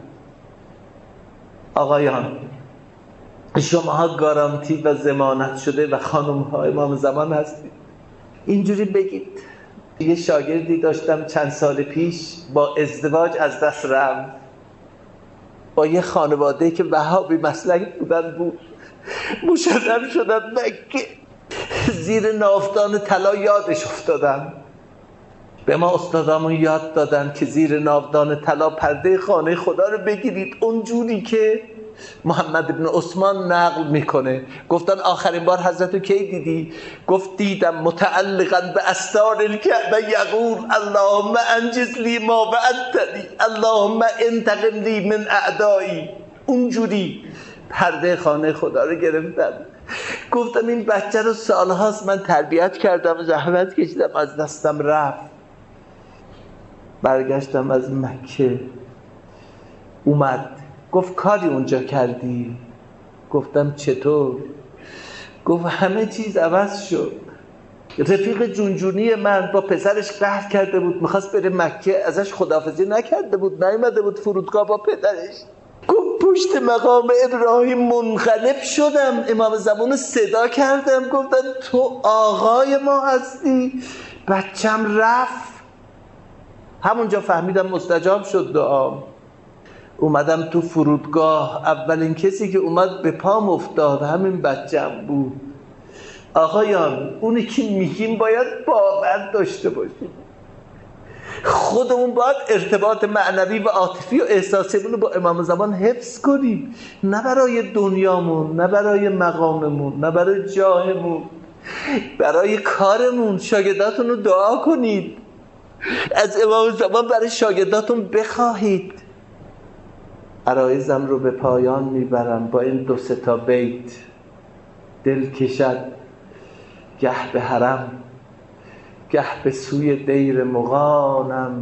آقایان شماها گارانتی و ضمانت شده و خانم‌ها امام زمان هستید. اینجوری بگید یه شاگردی داشتم چند سال پیش با ازدواج از دست رفت، با یه خانواده که وهابی مسلک بودن بود، مشرف شدن مکه، زیر ناودان طلا یادش افتادن. به ما استادامون یاد دادن که زیر ناودان طلا پرده خانه خدا رو بگیرید اونجوری که محمد ابن عثمان نقل میکنه. گفتن آخرین بار حضرت رو کی دیدی؟ گفت دیدم متعلقا به استار الکعبه یقول اللهم انجز لی ما وعدتنی اللهم انتقم لی من اعدایی. اونجوری پرده خانه خدا رو گرفتن. گفتم این بچه رو سالهاست من تربیت کردم، زحمت کشیدم، از دستم رفت. برگشتم از مکه، اومد گفت کاری اونجا کردی؟ گفتم چطور؟ گفت همه چیز عوض شد. رفیق جونجونی من با پسرش قهر کرده بود، میخواست بره مکه، ازش خداحافظی نکرده بود، نیومده بود فرودگاه با پدرش. گفت پشت مقام ابراهیم منقلب شدم، امام زمان صدا کردم، گفتم تو آقای ما هستی. بچم رفت. همونجا فهمیدم مستجاب شد دعام. اومدم تو فرودگاه، اولین کسی که اومد به پام افتاد همین بچم بود. آقایان اونی که میگیم باید باور داشته باشیم، خودمون باید ارتباط معنوی و عاطفی و احساسیمون رو با امام زمان حفظ کنیم، نه برای دنیامون، نه برای مقاممون، نه برای جاهمون، برای کارمون. شاگرداتون رو دعا کنید، از امام زمان برای شاگرداتون بخواهید. عرایزم رو به پایان میبرم با این دو سه تا بیت. دل کشد گه به حرم، گه به سوی دیر مغانم،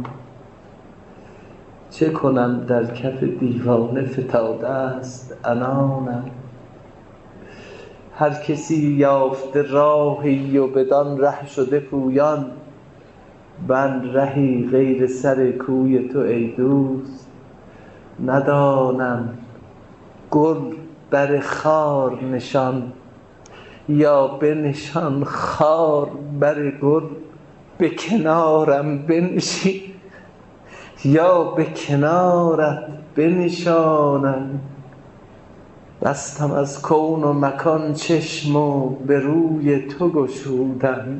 چه کنم در کف دیوانه فتاده است عنانم. هر کسی یافته راهی و بدان ره شده پویان، من رهی غیر سر کوی تو ای دوست ندانم. گل بر خار نشان یا بنشان خار بر گل، به کنارم بنشین یا به کنارت بنشانم. بستم از کون و مکان چشم و به روی تو گشودم،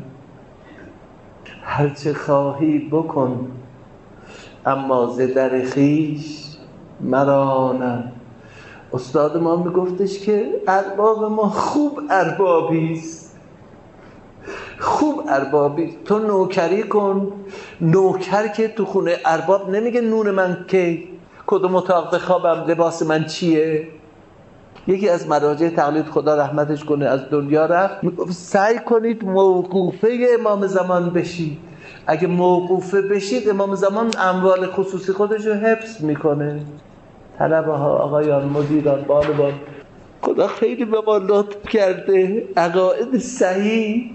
هرچه خواهی بکن اما ز در خویش مرانم. استاد ما میگفتش که ارباب ما خوب اربابیست، خوب اربابی. تو نوکری کن. نوکر که تو خونه ارباب نمیگه نون من کی، کدوم اتاق بخوابم، لباس من چیه. یکی از مراجع تقلید خدا رحمتش کنه از دنیا رفت، میگفت سعی کنید موقوفه امام زمان بشید. اگه موقوفه بشید امام زمان اموال خصوصی خودش رو حفظ میکنه. طلبه ها، آقایان، مدیران، بانوان، خدا خیلی به ما لطف کرده. عقاید صحیح،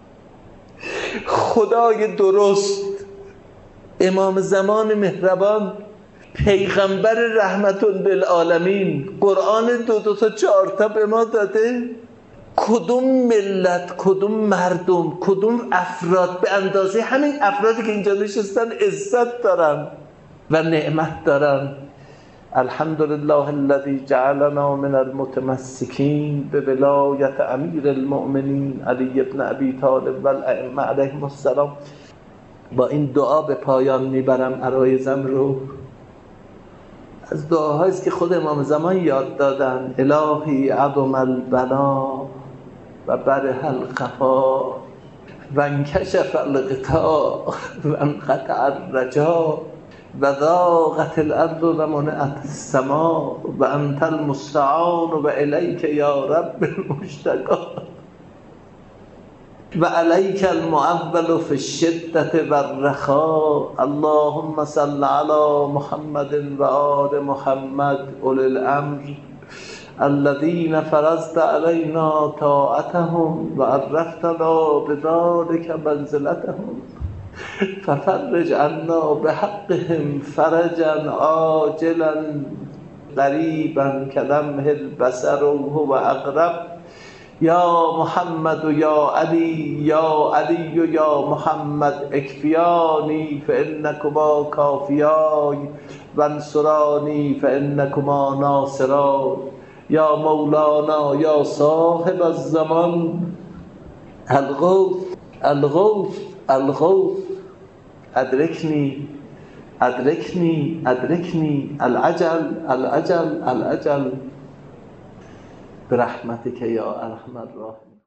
خدای درست، امام زمان مهربان، پیغمبر رحمت للعالمین، قرآن دو دو تا چهار تا به ما داده. کدوم ملت، کدوم مردم، کدوم افراد به اندازه همین افرادی که اینجا نشستن عزت دارن و نعمت دارن. الحمدلله الذی جعلنا من المتمسکین به ولایت امیر المؤمنین علی ابن ابی طالب و الائمه علیهم السلام. با این دعا به پایان میبرم عرایزم رو. از دعاهاییست که خود امام زمان یاد دادن. الهی عظم البنا و برح الخفا و انکشف الغطاء و انقطع الرجا و ضاقت الارض و منعت السماء و انت المستعان و الیک یا رب المشتکا. و علیک المعول فی الشدة و الرخاء. اللهم صل علی محمد و آل محمد اولی الامر الذين فرضت علينا طاعتهم و عرفتنا بذلك منزلتهم ففرج عنا بحقهم فرجا عاجلا قریبا کلمح البصر هو اقرب. یا محمد یا علی یا علی یا محمد اکفیانی فانکما کافیای و انصرانی فانکما ناصران. یا مولانا یا صاحب الزمان الغوث الغوث الغوث ادرکنی ادرکنی ادرکنی العجل العجل العجل برحمتك یا ارحم الراحمین.